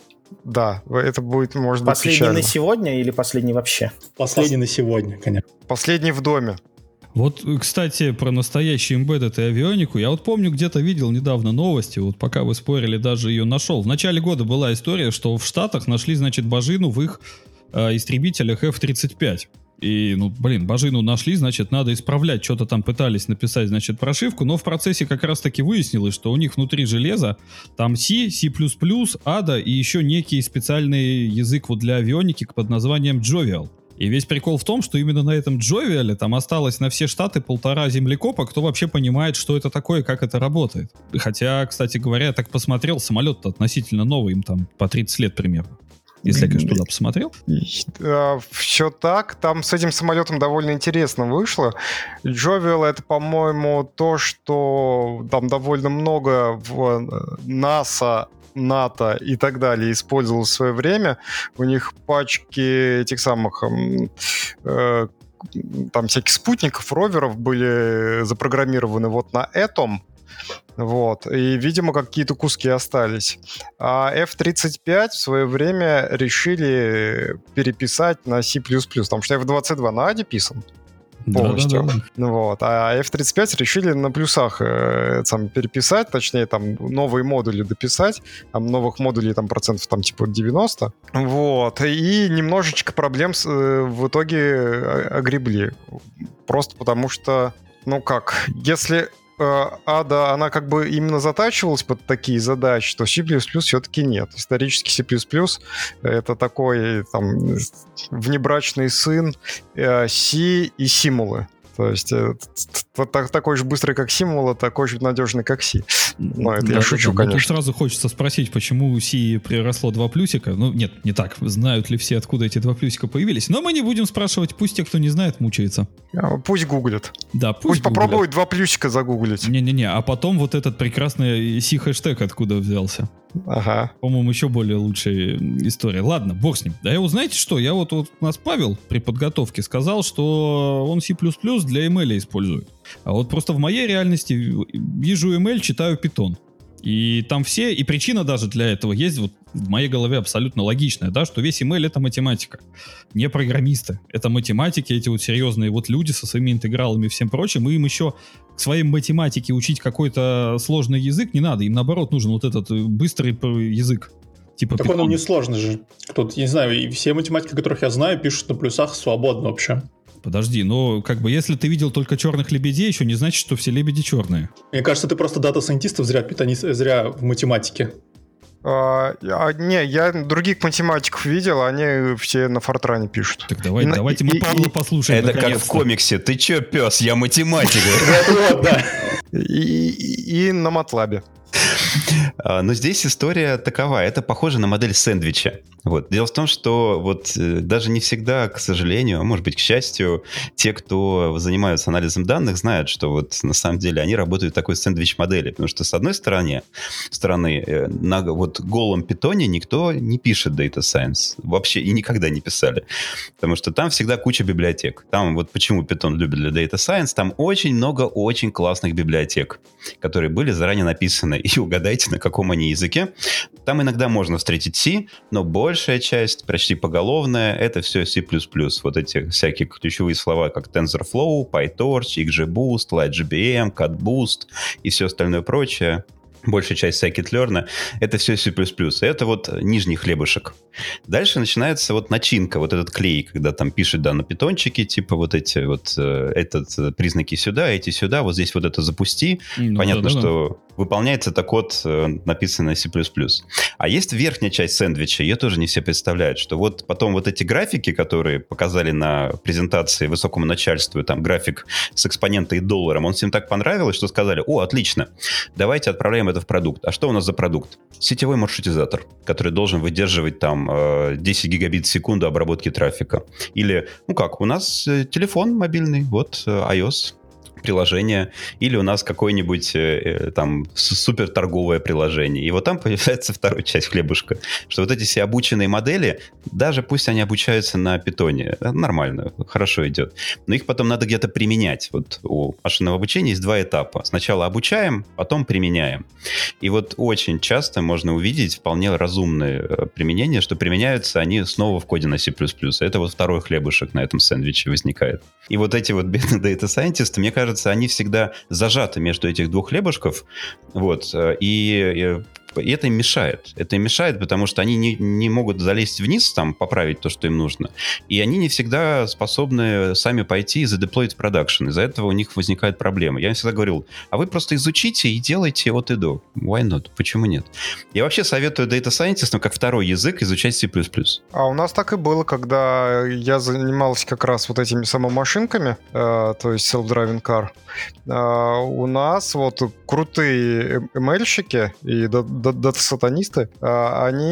[SPEAKER 6] Да, это будет, может быть,
[SPEAKER 2] последний
[SPEAKER 6] печально.
[SPEAKER 2] На сегодня или последний вообще?
[SPEAKER 3] Последний
[SPEAKER 2] Пос...
[SPEAKER 3] на сегодня, конечно.
[SPEAKER 6] Последний в доме.
[SPEAKER 1] Вот, кстати, про настоящий embedded и авионику. Я вот помню, где-то видел недавно новости, вот пока вы спорили, даже ее нашел. В начале года была история, что в Штатах нашли, значит, божину в их э, истребителях эф тридцать пять. И, ну, блин, божину нашли, значит, надо исправлять. Что-то там пытались написать, значит, прошивку, но в процессе как раз-таки выяснилось, что у них внутри железа там C, C++, ада и еще некий специальный язык вот для авионики под названием Jovial. И весь прикол в том, что именно на этом Jovial там осталось на все штаты полтора землекопа, кто вообще понимает, что это такое, как это работает. Хотя, кстати говоря, я так посмотрел, самолет-то относительно новый, им там по тридцать лет примерно. Если я, конечно, туда посмотрел.
[SPEAKER 6] Все так. Там с этим самолетом довольно интересно вышло. Jovial — это, по-моему, то, что там довольно много в НАСА, НАТО и так далее использовал в свое время. У них пачки этих самых... Э, там всяких спутников, роверов были запрограммированы вот на этом. Вот. И, видимо, какие-то куски остались. А эф тридцать пять в свое время решили переписать на C++, потому что эф двадцать два на Аде писан полностью. Да, да, да. Вот. А эф тридцать пять решили на плюсах э, сам переписать, точнее, там новые модули дописать. Там новых модулей там процентов там типа девяносто. Вот. И немножечко проблем с, э, в итоге огребли. Просто потому что, ну как, если... Ада, она как бы именно затачивалась под такие задачи, то C++ все-таки нет. Исторически C++ это такой там внебрачный сын C и симулы. То есть такой же быстрый, как симула, такой же надежный, как C. Ну, это да, я шучу, да, конечно.
[SPEAKER 1] Тут сразу хочется спросить, почему у C приросло два плюсика. Ну, нет, не так. Знают ли все, откуда эти два плюсика появились? Но мы не будем спрашивать. Пусть те, кто не знает, мучается.
[SPEAKER 6] Пусть гуглят.
[SPEAKER 1] Да, пусть,
[SPEAKER 6] пусть попробуют два плюсика загуглить.
[SPEAKER 1] Не-не-не, а потом вот этот прекрасный C-хэштег откуда взялся.
[SPEAKER 6] Ага.
[SPEAKER 1] По-моему, еще более лучшая история. Ладно, бог с ним. Да, и вот знаете что? Я вот, вот у нас Павел при подготовке сказал, что он C++ для эм эл использует. А вот просто в моей реальности вижу эм эл, читаю Python. И там все, и причина даже для этого есть вот в моей голове абсолютно логичная, да, что весь эм эл — это математика, не программисты. Это математики, эти вот серьезные вот люди со своими интегралами и всем прочим, и им еще к своей математике учить какой-то сложный язык не надо, им наоборот нужен вот этот быстрый язык. Типа
[SPEAKER 3] Так он
[SPEAKER 1] Python.
[SPEAKER 3] не сложный же. Тут, я не знаю, и все математики, которых я знаю, пишут на плюсах свободно вообще.
[SPEAKER 1] Подожди, но как бы если ты видел только черных лебедей, еще не значит, что все лебеди черные.
[SPEAKER 3] Мне кажется, ты просто дата-сайентистов зря, питони- зря в математике.
[SPEAKER 6] А, а, не, я других математиков видел, они все на Фортране пишут.
[SPEAKER 1] Так давай,
[SPEAKER 6] И-
[SPEAKER 1] давайте
[SPEAKER 6] и-
[SPEAKER 1] мы
[SPEAKER 6] и-
[SPEAKER 1] Павла послушаем.
[SPEAKER 5] Это как в
[SPEAKER 1] наконец-то.
[SPEAKER 5] комиксе. Ты че, пес? Я математик.
[SPEAKER 3] Вот, да.
[SPEAKER 6] И, и- и на Матлабе.
[SPEAKER 5] А, Но здесь история такова. Это похоже на модель сэндвича. Вот. Дело в том, что вот э, даже не всегда, к сожалению, а может быть, к счастью, те, кто занимаются анализом данных, знают, что вот на самом деле они работают в такой сэндвич-модели. Потому что с одной стороны, стороны э, на вот голом питоне никто не пишет Data Science. Вообще и никогда не писали. Потому что там всегда куча библиотек. Там вот почему Python любят для Data Science, там очень много очень классных библиотек, которые были заранее написаны. И угадайте, на каком они языке. Там иногда можно встретить C, но большая часть, почти поголовная, это все C++. Вот эти всякие ключевые слова, как TensorFlow, PyTorch, XGBoost, LightGBM, CutBoost и все остальное прочее. Большая часть scikit-learn, это все C++. Это вот нижний хлебушек. Дальше начинается вот начинка, вот этот клей, когда там пишут, да, на питончике, типа вот эти вот, э, этот, э, признаки сюда, эти сюда, вот здесь вот это запусти.
[SPEAKER 1] Ну,
[SPEAKER 5] Понятно,
[SPEAKER 1] да, да, да.
[SPEAKER 5] что выполняется это код, э, написанный C++. А есть верхняя часть сэндвича, ее тоже не все представляют, что вот потом вот эти графики, которые показали на презентации высокому начальству, там график с экспонентой и долларом, он всем так понравилось, что сказали: о, отлично, давайте отправляем это в продукт. А что у нас за продукт? Сетевой маршрутизатор, который должен выдерживать там э, десять гигабит в секунду обработки трафика. Или, ну как, у нас э, телефон мобильный, вот э, iOS приложение, или у нас какое-нибудь э, там супер торговое приложение. И вот там появляется вторая часть хлебушка, что вот эти все обученные модели, даже пусть они обучаются на питоне, нормально, хорошо идет, но их потом надо где-то применять. Вот у машинного обучения есть два этапа. Сначала обучаем, потом применяем. И вот очень часто можно увидеть вполне разумные применения, что применяются они снова в коде на C++. Это вот второй хлебушек на этом сэндвиче возникает. И вот эти вот бедные дата-сайентисты, мне кажется, они всегда зажаты между этих двух хлебушков, вот, и, и это им мешает. Это им мешает, потому что они не, не могут залезть вниз, там, поправить то, что им нужно, и они не всегда способны сами пойти и задеплоить в продакшн. Из-за этого у них возникают проблемы. Я им всегда говорил: а вы просто изучите и делайте от и до. Why not? Почему нет? Я вообще советую Data Scientist, как второй язык, изучать C++.
[SPEAKER 6] А у нас так и было, когда я занимался как раз вот этими самомашинками, э, то есть self-driving car. Э, у нас вот крутые эм эльщики и дата-сатанисты, э,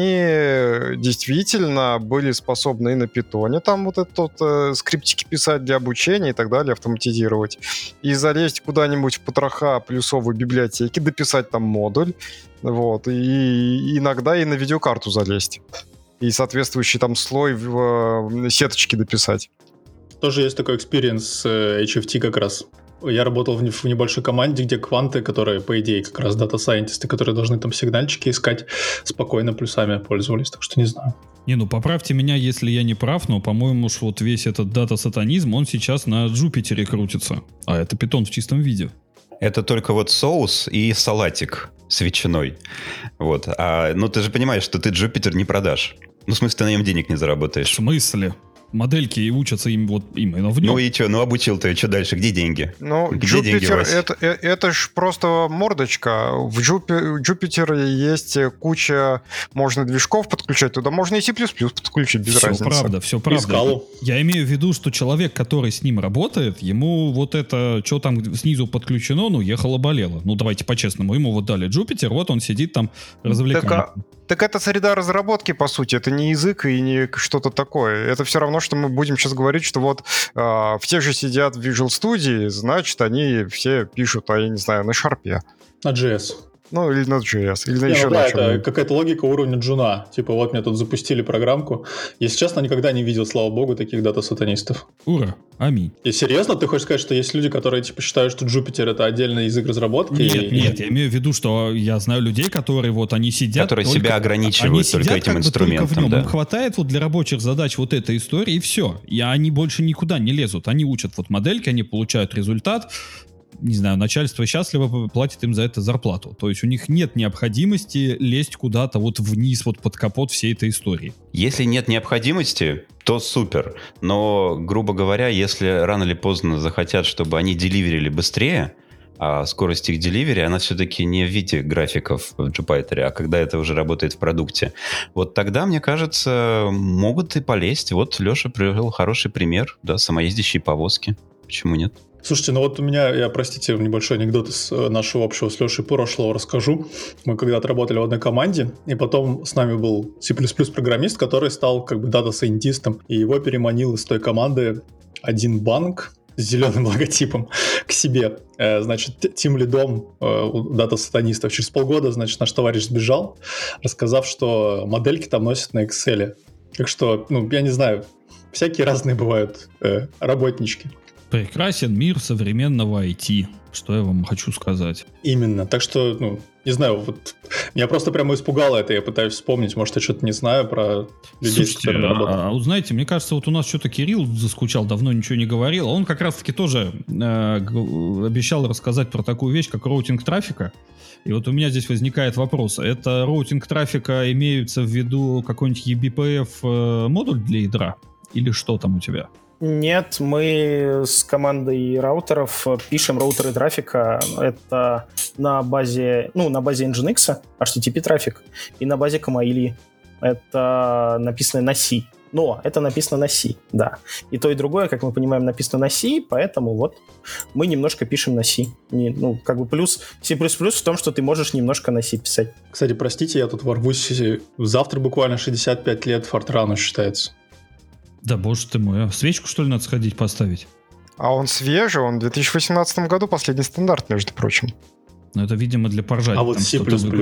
[SPEAKER 6] они действительно были способны и на питоне там вот этот вот, э, скриптики писать для обучения и так далее, автоматизировать. И залезть куда-нибудь в потроха плюсовой библиотеки, дописать там модуль, вот, и иногда и на видеокарту залезть. И соответствующий там слой в э, сеточке дописать.
[SPEAKER 3] Тоже есть такой экспириенс с эйч эф ти как раз. Я работал в, не- в небольшой команде, где кванты, которые, по идее, как раз дата-сайентисты, которые должны там сигнальчики искать, спокойно плюсами пользовались, так что не знаю.
[SPEAKER 1] Не, ну поправьте меня, если я не прав, но, по-моему, уж вот весь этот дата-сатанизм, он сейчас на Джупитере крутится. А это питон в чистом виде.
[SPEAKER 5] Это только вот соус и салатик с ветчиной. Вот. А, ну, ты же понимаешь, что ты Jupyter не продашь. Ну, в смысле, ты на нем денег не
[SPEAKER 1] В
[SPEAKER 5] заработаешь.
[SPEAKER 1] смысле? Модельки и учатся им вот именно в нем.
[SPEAKER 5] Ну и что? Ну, обучил ты, что дальше? Где деньги?
[SPEAKER 6] Ну,
[SPEAKER 5] Где деньги,
[SPEAKER 6] Jupyter
[SPEAKER 5] Вася?
[SPEAKER 6] это, э- это ж просто мордочка. В Jupy- Jupyter есть куча, можно движков подключать, туда можно и C++ подключить, без
[SPEAKER 1] Все
[SPEAKER 6] разницы.
[SPEAKER 1] правда, все
[SPEAKER 3] И
[SPEAKER 1] правда.
[SPEAKER 3] скалу.
[SPEAKER 1] Я имею в виду, что человек, который с ним работает, ему вот это, что там снизу подключено, ну, ехало-болело. Ну, давайте по-честному. Ему вот дали Jupyter, вот он сидит там, развлекается.
[SPEAKER 6] Так, а- так это среда разработки, по сути, это не язык и не что-то такое. Это все равно, что мы будем сейчас говорить, что вот э, все же сидят в Visual Studio, значит, они все пишут, а я не знаю, на Sharp.
[SPEAKER 3] На джей эс.
[SPEAKER 6] Ну, или на джей эс, или на
[SPEAKER 3] Не,
[SPEAKER 6] еще
[SPEAKER 3] ну да,
[SPEAKER 6] на
[SPEAKER 3] это
[SPEAKER 6] чем-нибудь.
[SPEAKER 3] какая-то логика уровня джуна. Типа, вот мне тут запустили программку. Если честно, никогда не видел, слава богу, таких дата-сатанистов.
[SPEAKER 1] Ура, аминь.
[SPEAKER 3] И серьезно, ты хочешь сказать, что есть люди, которые типа считают, что Jupyter это отдельный язык разработки?
[SPEAKER 1] Нет,
[SPEAKER 3] и-
[SPEAKER 1] нет, я имею в виду, что я знаю людей, которые вот они сидят...
[SPEAKER 5] Которые
[SPEAKER 1] только-
[SPEAKER 5] себя ограничивают
[SPEAKER 1] они
[SPEAKER 5] только
[SPEAKER 1] сидят
[SPEAKER 5] этим
[SPEAKER 1] как бы только в
[SPEAKER 5] инструментом,
[SPEAKER 1] нем.
[SPEAKER 5] да.
[SPEAKER 1] Им хватает вот для рабочих задач вот этой истории, и все. И они больше никуда не лезут. Они учат вот модельки, они получают результат. не знаю, начальство счастливо платит им за это зарплату. То есть у них нет необходимости лезть куда-то вот вниз, вот под капот всей этой истории.
[SPEAKER 5] Если нет необходимости, то супер. Но, грубо говоря, если рано или поздно захотят, чтобы они деливерили быстрее, а скорость их деливери, она все-таки не в виде графиков в Jupyter, а когда это уже работает в продукте. Вот тогда, мне кажется, могут и полезть. Вот Леша привел хороший пример, да, самоездящие повозки. Почему нет?
[SPEAKER 3] Слушайте, ну вот у меня, я, простите, небольшой анекдот из нашего общего с Лешей прошлого расскажу. Мы когда-то работали в одной команде, и потом с нами был C++ программист, который стал как бы дата-сайентистом, и его переманил из той команды один банк с зеленым логотипом к себе. Значит, тимлидом у дата-сатанистов. Через полгода, значит, наш товарищ сбежал, рассказав, что модельки там носят на Excel. Так что, ну, я не знаю, всякие разные бывают э, работнички.
[SPEAKER 1] Прекрасен мир современного ай ти. Что я вам хочу сказать.
[SPEAKER 3] Именно. Так что, ну, не знаю, вот меня просто прямо испугало это. Я пытаюсь вспомнить. Может, я что-то не знаю про людей,
[SPEAKER 1] Слушайте,
[SPEAKER 3] с которыми работаю.
[SPEAKER 1] А, а, знаете, мне кажется, вот у нас что-то Кирилл заскучал, давно ничего не говорил. Он как раз-таки тоже э, обещал рассказать про такую вещь, как роутинг трафика. И вот у меня здесь возникает вопрос. Это роутинг трафика имеется в виду какой-нибудь и би пи эф э, модуль для ядра? Или что там у тебя?
[SPEAKER 2] Нет, мы с командой раутеров пишем роутеры трафика. Это на базе, ну, на базе Nginx, эйч ти ти пи трафик, и на базе Камаильи. Это написано на C. Но это написано на C, да. И то, и другое, как мы понимаем, написано на C, поэтому вот мы немножко пишем на C. Не, ну, как бы плюс C++ в том, что ты можешь немножко на C писать.
[SPEAKER 3] Кстати, простите, я тут ворвусь. Завтра буквально шестьдесят пять лет Фортрану считается.
[SPEAKER 1] Да боже ты мой, а свечку, что ли, надо сходить поставить?
[SPEAKER 6] А он свежий, он в две тысячи восемнадцатом году последний стандарт, между прочим.
[SPEAKER 1] Ну, это, видимо, для поржать.
[SPEAKER 3] А вот C++?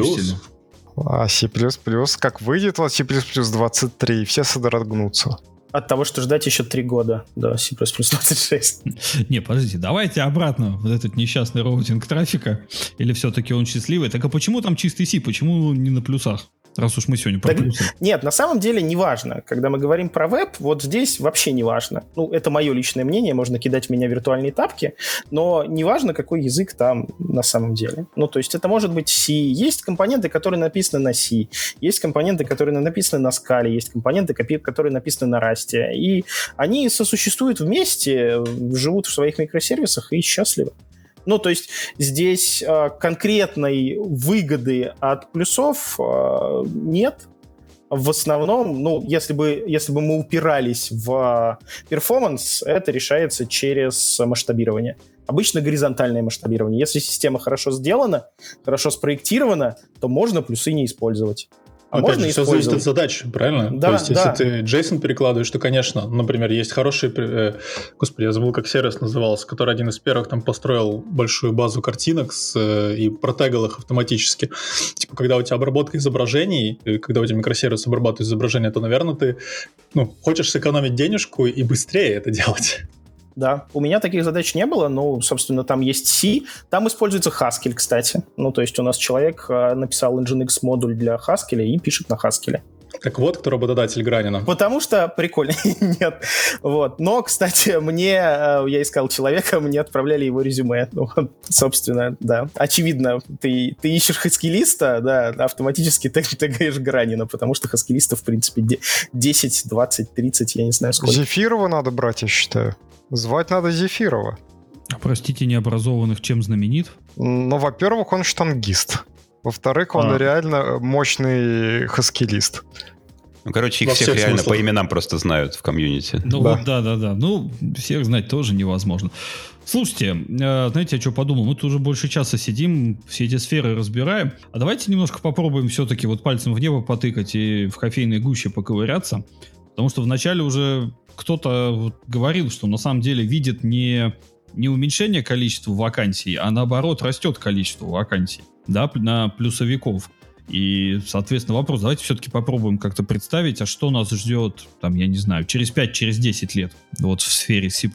[SPEAKER 6] А C++, как выйдет вот C++ двадцать три, все содрогнутся.
[SPEAKER 2] От того, что ждать еще три года до C++ двадцать шесть.
[SPEAKER 1] Не, подождите, давайте обратно вот этот несчастный роутинг трафика. Или все-таки он счастливый? Так а почему там чистый C? Почему не на плюсах? Раз уж мы сегодня про
[SPEAKER 2] так,
[SPEAKER 1] плюсы.
[SPEAKER 2] Нет, на самом деле не важно. Когда мы говорим про веб, вот здесь вообще не важно. Ну, это мое личное мнение, можно кидать в меня виртуальные тапки, но не важно, какой язык там на самом деле. Ну, то есть это может быть C. Есть компоненты, которые написаны на C. Есть компоненты, которые написаны на Scala. Есть компоненты, которые написаны на Rust. И они сосуществуют вместе, живут в своих микросервисах и счастливы. Ну, то есть здесь э, конкретной выгоды от плюсов э, нет. В основном, ну, если бы, если бы мы упирались в перформанс, это решается через масштабирование. Обычно горизонтальное масштабирование. Если система хорошо сделана, хорошо спроектирована, то можно плюсы не использовать. А
[SPEAKER 3] Опять
[SPEAKER 2] можно
[SPEAKER 3] же, все зависит от задачи, правильно?
[SPEAKER 2] Да,
[SPEAKER 3] то есть,
[SPEAKER 2] да.
[SPEAKER 3] если ты JSON перекладываешь, то, конечно, например, есть хороший... Э, господи, я забыл, как сервис назывался, который один из первых там построил большую базу картинок с, э, и протегал их автоматически. Типа, когда у тебя обработка изображений, когда у тебя микросервис обрабатывает изображения, то, наверное, ты ну, хочешь сэкономить денежку и быстрее это делать.
[SPEAKER 2] Да, у меня таких задач не было, но, собственно, там есть C, там используется Haskell, кстати. Ну, то есть у нас человек э, написал Nginx модуль для Haskell и пишет на Haskell.
[SPEAKER 3] Так вот, кто работодатель Гранина.
[SPEAKER 2] Потому что прикольно. Нет. Вот. Но, кстати, мне, я искал человека, мне отправляли его резюме. Ну, собственно, да. Очевидно, ты, ты ищешь хаскилиста, да, автоматически ты тегаешь Гранина, потому что хаскилистов, в принципе, десять, двадцать, тридцать, я не знаю сколько.
[SPEAKER 6] Зефирова надо брать, я считаю. Звать надо Зефирова.
[SPEAKER 1] Простите, необразованных чем знаменит?
[SPEAKER 6] Ну, во-первых, он штангист. Во-вторых, он а. реально мощный хаскилист.
[SPEAKER 5] Ну, короче, их
[SPEAKER 3] Во
[SPEAKER 5] всех,
[SPEAKER 3] всех
[SPEAKER 5] реально
[SPEAKER 3] смыслах.
[SPEAKER 5] по именам просто знают в комьюнити.
[SPEAKER 1] Ну
[SPEAKER 6] Да.
[SPEAKER 1] вот, да-да-да. Ну, всех знать тоже невозможно. Слушайте, э, знаете, я что подумал? Мы тут уже больше часа сидим, все эти сферы разбираем. А давайте немножко попробуем все-таки вот пальцем в небо потыкать и в кофейной гуще поковыряться. Потому что вначале уже кто-то вот говорил, что на самом деле видит не, не уменьшение количества вакансий, а наоборот растет количество вакансий, да, на плюсовиков. И, соответственно, вопрос, давайте все-таки попробуем как-то представить, а что нас ждет, там, я не знаю, через пять, через десять лет вот в сфере C++.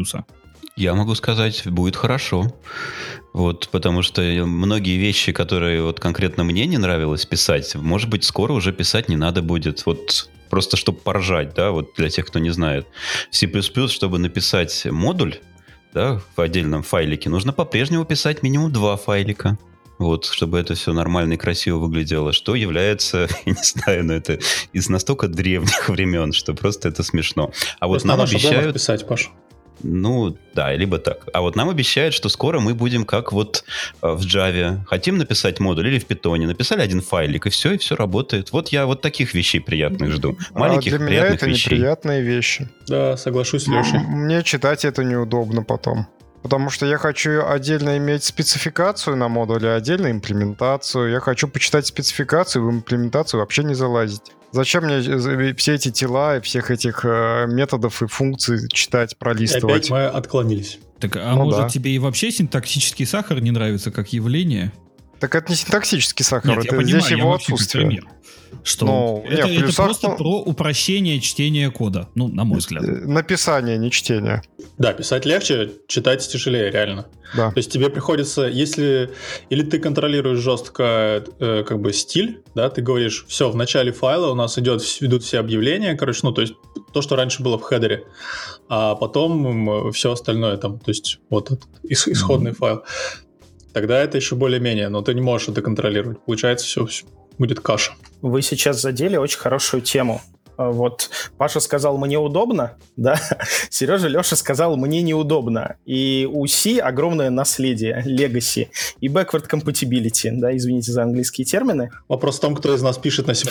[SPEAKER 5] Я могу сказать, будет хорошо. Вот, потому что многие вещи, которые вот конкретно мне не нравилось писать, может быть, скоро уже писать не надо будет. Вот просто чтобы поржать, да, вот для тех, кто не знает. В C++, чтобы написать модуль, да, в отдельном файлике, нужно по-прежнему писать минимум два файлика. Вот, чтобы это все нормально и красиво выглядело, что является, я не знаю, но это из настолько древних времен, что просто это смешно. А вот нам обещают...
[SPEAKER 3] писать, Паша.
[SPEAKER 5] Ну, да, либо так. А вот нам обещают, что скоро мы будем как вот э, в Java. Хотим написать модуль или в Python. Написали один файлик, и все, и все работает. Вот я вот таких вещей приятных жду. Маленьких,
[SPEAKER 6] а для
[SPEAKER 5] приятных
[SPEAKER 6] меня это
[SPEAKER 5] вещей.
[SPEAKER 6] неприятные вещи.
[SPEAKER 3] Да, соглашусь с Лешей.
[SPEAKER 6] Мне читать это неудобно потом. Потому что я хочу отдельно иметь спецификацию на модуле, отдельно имплементацию. Я хочу почитать спецификацию, в имплементацию вообще не залазить. Зачем мне все эти тела и всех этих э, методов и функций читать, пролистывать?
[SPEAKER 3] И опять мы отклонились.
[SPEAKER 1] Так, а
[SPEAKER 6] ну,
[SPEAKER 1] может
[SPEAKER 6] да.
[SPEAKER 1] тебе и вообще синтаксический сахар не нравится как явление?
[SPEAKER 6] Так это не синтаксический сахар,
[SPEAKER 1] Нет,
[SPEAKER 6] это
[SPEAKER 1] я понимаю,
[SPEAKER 6] здесь
[SPEAKER 1] я
[SPEAKER 6] его
[SPEAKER 1] вообще как
[SPEAKER 6] отсутствие.
[SPEAKER 1] пример. Что
[SPEAKER 6] Ну,
[SPEAKER 1] это,
[SPEAKER 6] не,
[SPEAKER 1] это
[SPEAKER 6] плюсах,
[SPEAKER 1] просто
[SPEAKER 6] ну,
[SPEAKER 1] про упрощение чтения кода, ну, на мой взгляд.
[SPEAKER 6] Написание, не чтение.
[SPEAKER 3] Да, писать легче, читать тяжелее, реально.
[SPEAKER 6] Да.
[SPEAKER 3] То есть тебе приходится, если или ты контролируешь жестко э, как бы стиль, да, ты говоришь, все, в начале файла у нас идет, идут все объявления, короче, ну, то есть то, что раньше было в хедере, а потом все остальное там, то есть вот этот ис- исходный mm-hmm. файл. Тогда это еще более-менее, но ты не можешь это контролировать. Получается, все, все будет каша.
[SPEAKER 2] Вы сейчас задели очень хорошую тему. Вот Паша сказал, мне удобно, да, Сережа, Леша сказал, мне неудобно. И у C огромное наследие, legacy и backward compatibility, да, извините за английские термины.
[SPEAKER 3] Вопрос в том, кто из нас пишет на C++.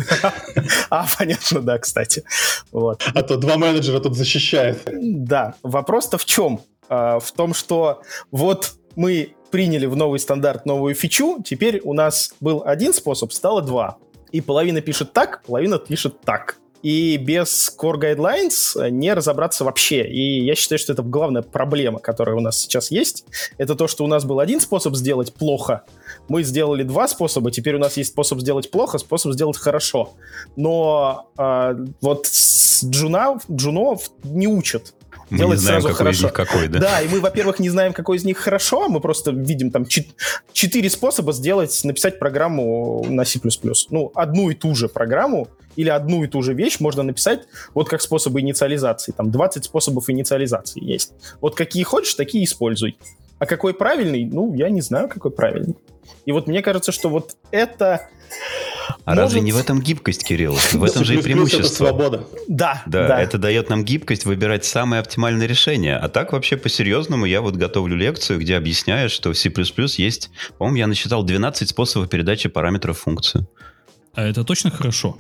[SPEAKER 2] А, понятно, да, кстати.
[SPEAKER 3] А то два менеджера тут защищают.
[SPEAKER 2] Да, вопрос-то в чем? В том, что вот мы приняли в новый стандарт новую фичу, теперь у нас был один способ, стало два. И половина пишет так, половина пишет так. И без Core Guidelines не разобраться вообще. И я считаю, что это главная проблема, которая у нас сейчас есть. Это то, что у нас был один способ сделать плохо. Мы сделали два способа. Теперь у нас есть способ сделать плохо, способ сделать хорошо. Но э, вот с джуна, джунов не учат.
[SPEAKER 5] Мы не знаем, какой хорошо. из них какой, да?
[SPEAKER 2] Да, и мы, во-первых, не знаем, какой из них хорошо, мы просто видим там четыре способа сделать, написать программу на C++. Ну, одну и ту же программу или одну и ту же вещь можно написать вот как способы инициализации. Там двадцать способов инициализации есть. Вот какие хочешь, такие используй. А какой правильный? Ну, я не знаю, какой правильный. И вот мне кажется, что вот это...
[SPEAKER 5] А может... разве не в этом гибкость, Кирилл? В этом же и преимущество.
[SPEAKER 3] Это свобода.
[SPEAKER 2] Да,
[SPEAKER 5] да,
[SPEAKER 2] да.
[SPEAKER 5] Это дает нам гибкость выбирать самое оптимальное решение. А так вообще по-серьезному я вот готовлю лекцию, где объясняю, что в C++ есть, по-моему, я насчитал двенадцать способов передачи параметров функции.
[SPEAKER 1] А это точно хорошо?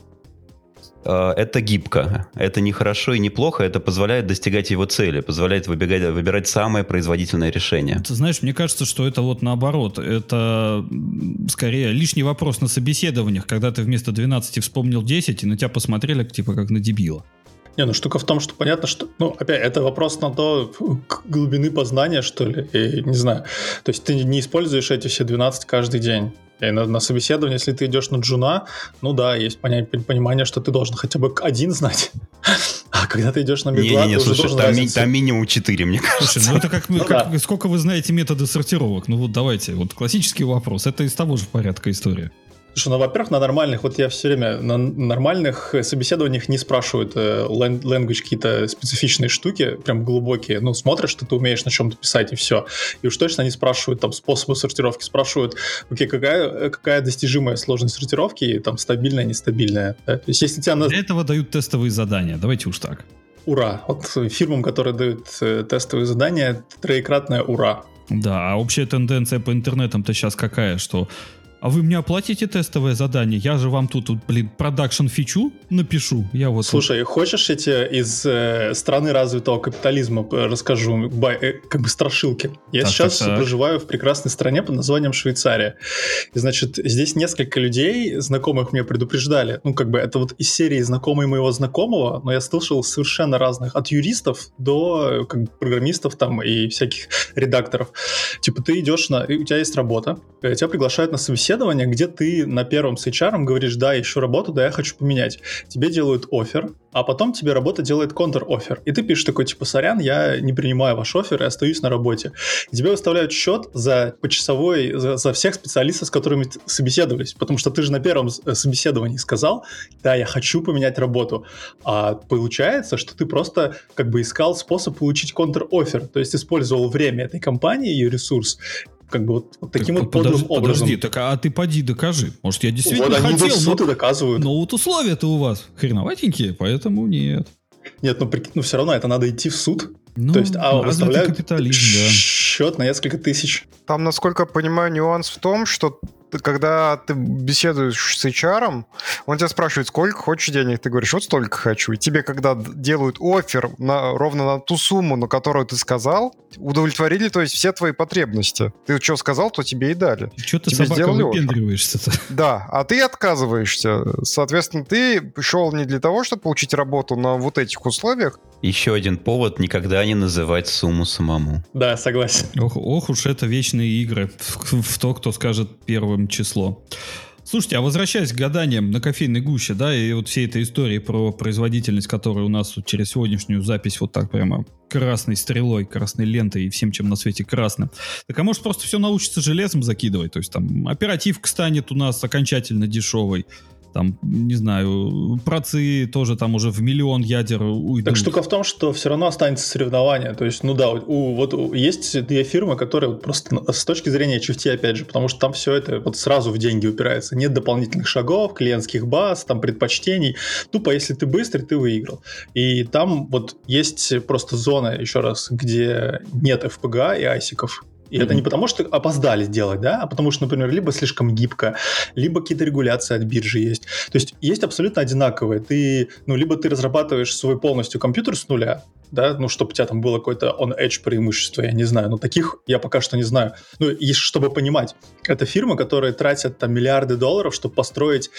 [SPEAKER 5] Это гибко. Это не хорошо и не плохо. Это позволяет достигать его цели. Позволяет выбегать, выбирать самое производительное решение.
[SPEAKER 1] Ты знаешь, мне кажется, что это вот наоборот. Это скорее лишний вопрос на собеседованиях, когда ты вместо двенадцати вспомнил десять, и на тебя посмотрели типа как на дебила.
[SPEAKER 3] Не, ну штука в том, что понятно, что... Ну, опять, это вопрос на то, глубины познания, что ли, и не знаю. То есть ты не используешь эти все двенадцать каждый день. И на, на собеседование, если ты идешь на джуна, ну да, есть понять, понимание, что ты должен хотя бы один знать. А когда ты идешь на мидла,
[SPEAKER 5] ты
[SPEAKER 3] уже
[SPEAKER 5] слушай,
[SPEAKER 3] должен
[SPEAKER 5] там,
[SPEAKER 3] разницу.
[SPEAKER 5] там минимум четыре, мне кажется.
[SPEAKER 1] Слушай, ну это как,
[SPEAKER 3] ну,
[SPEAKER 1] как
[SPEAKER 3] да.
[SPEAKER 1] сколько вы знаете методы сортировок? Ну вот давайте, вот классический вопрос. Это из того же порядка история.
[SPEAKER 3] Слушай, ну, во-первых, на нормальных, вот я все время на нормальных собеседованиях не спрашивают э, language какие-то специфичные штуки, прям глубокие. Ну, смотришь, что ты умеешь на чем-то писать, и все. И уж точно они спрашивают там способы сортировки, спрашивают, окей, какая, какая достижимая сложность сортировки, и, там, стабильная, нестабильная. Да? То есть, если тебя...
[SPEAKER 1] Для этого дают тестовые задания, давайте уж так.
[SPEAKER 3] Ура! Вот фирмам, которые дают э, тестовые задания, троекратное ура.
[SPEAKER 1] Да, а общая тенденция по интернетам-то сейчас какая, что... А вы мне оплатите тестовое задание? Я же вам тут, блин, продакшн-фичу напишу. Я вот
[SPEAKER 3] Слушай, вот... хочешь эти из э, страны развитого капитализма расскажу, бай, э, как бы страшилки? Я так, сейчас так, так. проживаю в прекрасной стране под названием Швейцария. И, значит, здесь несколько людей, знакомых, мне предупреждали. Ну, как бы это вот из серии знакомый моего знакомого, но я слышал совершенно разных, от юристов до как бы, программистов там и всяких редакторов. Типа ты идешь на... У тебя есть работа, тебя приглашают на собеседование собеседование, где ты на первом с эйч ар говоришь, да, я ищу работу, да, я хочу поменять. Тебе делают оффер, а потом тебе работа делает контр-оффер. И ты пишешь такой, типа, сорян, я не принимаю ваш оффер и остаюсь на работе. И тебе выставляют счет за почасовой, за, за всех специалистов, с которыми ты собеседовались. Потому что ты же на первом собеседовании сказал, да, я хочу поменять работу. А получается, что ты просто как бы искал способ получить контр-оффер. То есть использовал время этой компании, ее ресурс, как бы вот, вот таким
[SPEAKER 1] так,
[SPEAKER 3] вот подлым
[SPEAKER 1] подожди,
[SPEAKER 3] образом.
[SPEAKER 1] Подожди, так а ты поди докажи. Может, я действительно
[SPEAKER 3] вот
[SPEAKER 1] хотел,
[SPEAKER 3] они в суд
[SPEAKER 1] но,
[SPEAKER 3] и доказывают.
[SPEAKER 1] но вот условия-то у вас хреноватенькие, поэтому нет.
[SPEAKER 3] Нет, ну, ну все равно это надо идти в суд.
[SPEAKER 1] Ну,
[SPEAKER 3] то есть, а выставляют
[SPEAKER 1] капитализм, да.
[SPEAKER 3] счет на несколько тысяч.
[SPEAKER 6] Там, насколько я понимаю, нюанс в том, что ты, когда ты беседуешь с эйч ар, он тебя спрашивает, сколько хочешь денег, ты говоришь, вот столько хочу. И тебе, когда делают оффер на, ровно на ту сумму, на которую ты сказал, удовлетворили, то есть, все твои потребности. Ты что сказал, то тебе и дали.
[SPEAKER 1] Что ты,
[SPEAKER 6] тебе
[SPEAKER 1] собака, выпендриваешься-то?
[SPEAKER 6] Да, а ты отказываешься. Соответственно, ты шел не для того, чтобы получить работу на вот этих условиях.
[SPEAKER 5] Еще один повод никогда не называть сумму самому.
[SPEAKER 3] Да, согласен.
[SPEAKER 1] Ох, ох уж это вечные игры в, в то, кто скажет первым число. Слушайте, а возвращаясь к гаданиям на кофейной гуще, да, и вот всей этой истории про производительность, которая у нас вот через сегодняшнюю запись вот так прямо красной стрелой, красной лентой и всем, чем на свете красным. Так а может просто все научится железом закидывать? То есть там оперативка станет у нас окончательно дешевой. Там, не знаю, процы тоже там уже в миллион ядер уйдут.
[SPEAKER 3] Так штука в том, что все равно останется соревнование. То есть, ну да, у, вот у, есть две фирмы, которые вот просто с точки зрения эйч эф ти, опять же, потому что там все это вот сразу в деньги упирается. Нет дополнительных шагов, клиентских баз, там предпочтений. Тупо, если ты быстрый, ты выиграл. И там вот есть просто зона, еще раз, где нет эф пи джи эй и айсиков. И mm-hmm. это не потому, что опоздали сделать, да, а потому что, например, либо слишком гибко, либо какие-то регуляции от биржи есть. То есть есть абсолютно одинаковые. Ты, ну, либо ты разрабатываешь свой полностью компьютер с нуля, да, ну, чтобы у тебя там было какое-то on-edge преимущество, я не знаю, но таких я пока что не знаю. Ну, и чтобы понимать, это фирмы, которые тратят там миллиарды долларов, чтобы построить,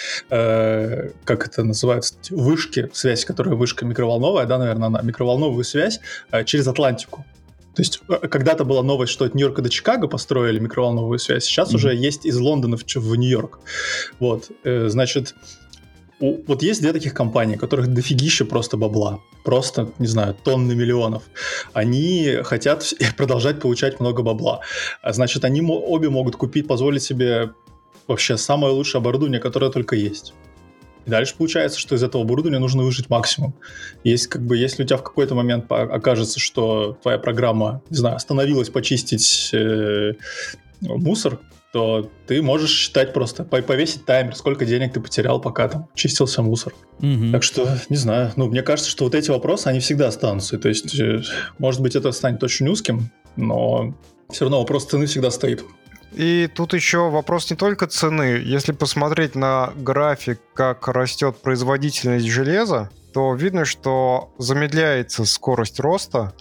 [SPEAKER 3] э, как это называется, вышки, связь, которая вышка микроволновая, да, наверное, она, микроволновую связь э, через Атлантику. То есть когда-то была новость, что от Нью-Йорка до Чикаго построили микроволновую связь, сейчас mm-hmm. уже есть из Лондона в, в Нью-Йорк. Вот, э, значит, у, вот есть две таких компании, у которых дофигища просто бабла, просто, не знаю, тонны миллионов. Они хотят продолжать получать много бабла. Значит, они обе могут купить, позволить себе вообще самое лучшее оборудование, которое только есть. И дальше получается, что из этого оборудования нужно выжать максимум. Есть, как бы, если у тебя в какой-то момент окажется, что твоя программа, не знаю, остановилась почистить э, мусор, то ты можешь считать просто, повесить таймер, сколько денег ты потерял, пока там чистился мусор. Mm-hmm. Так что, не знаю, ну, мне кажется, что вот эти вопросы, они всегда останутся. То есть, э, может быть, это станет очень узким, но все равно вопрос цены всегда стоит.
[SPEAKER 6] И тут еще вопрос не только цены. Если посмотреть на график, как растет производительность железа, то видно, что замедляется скорость роста.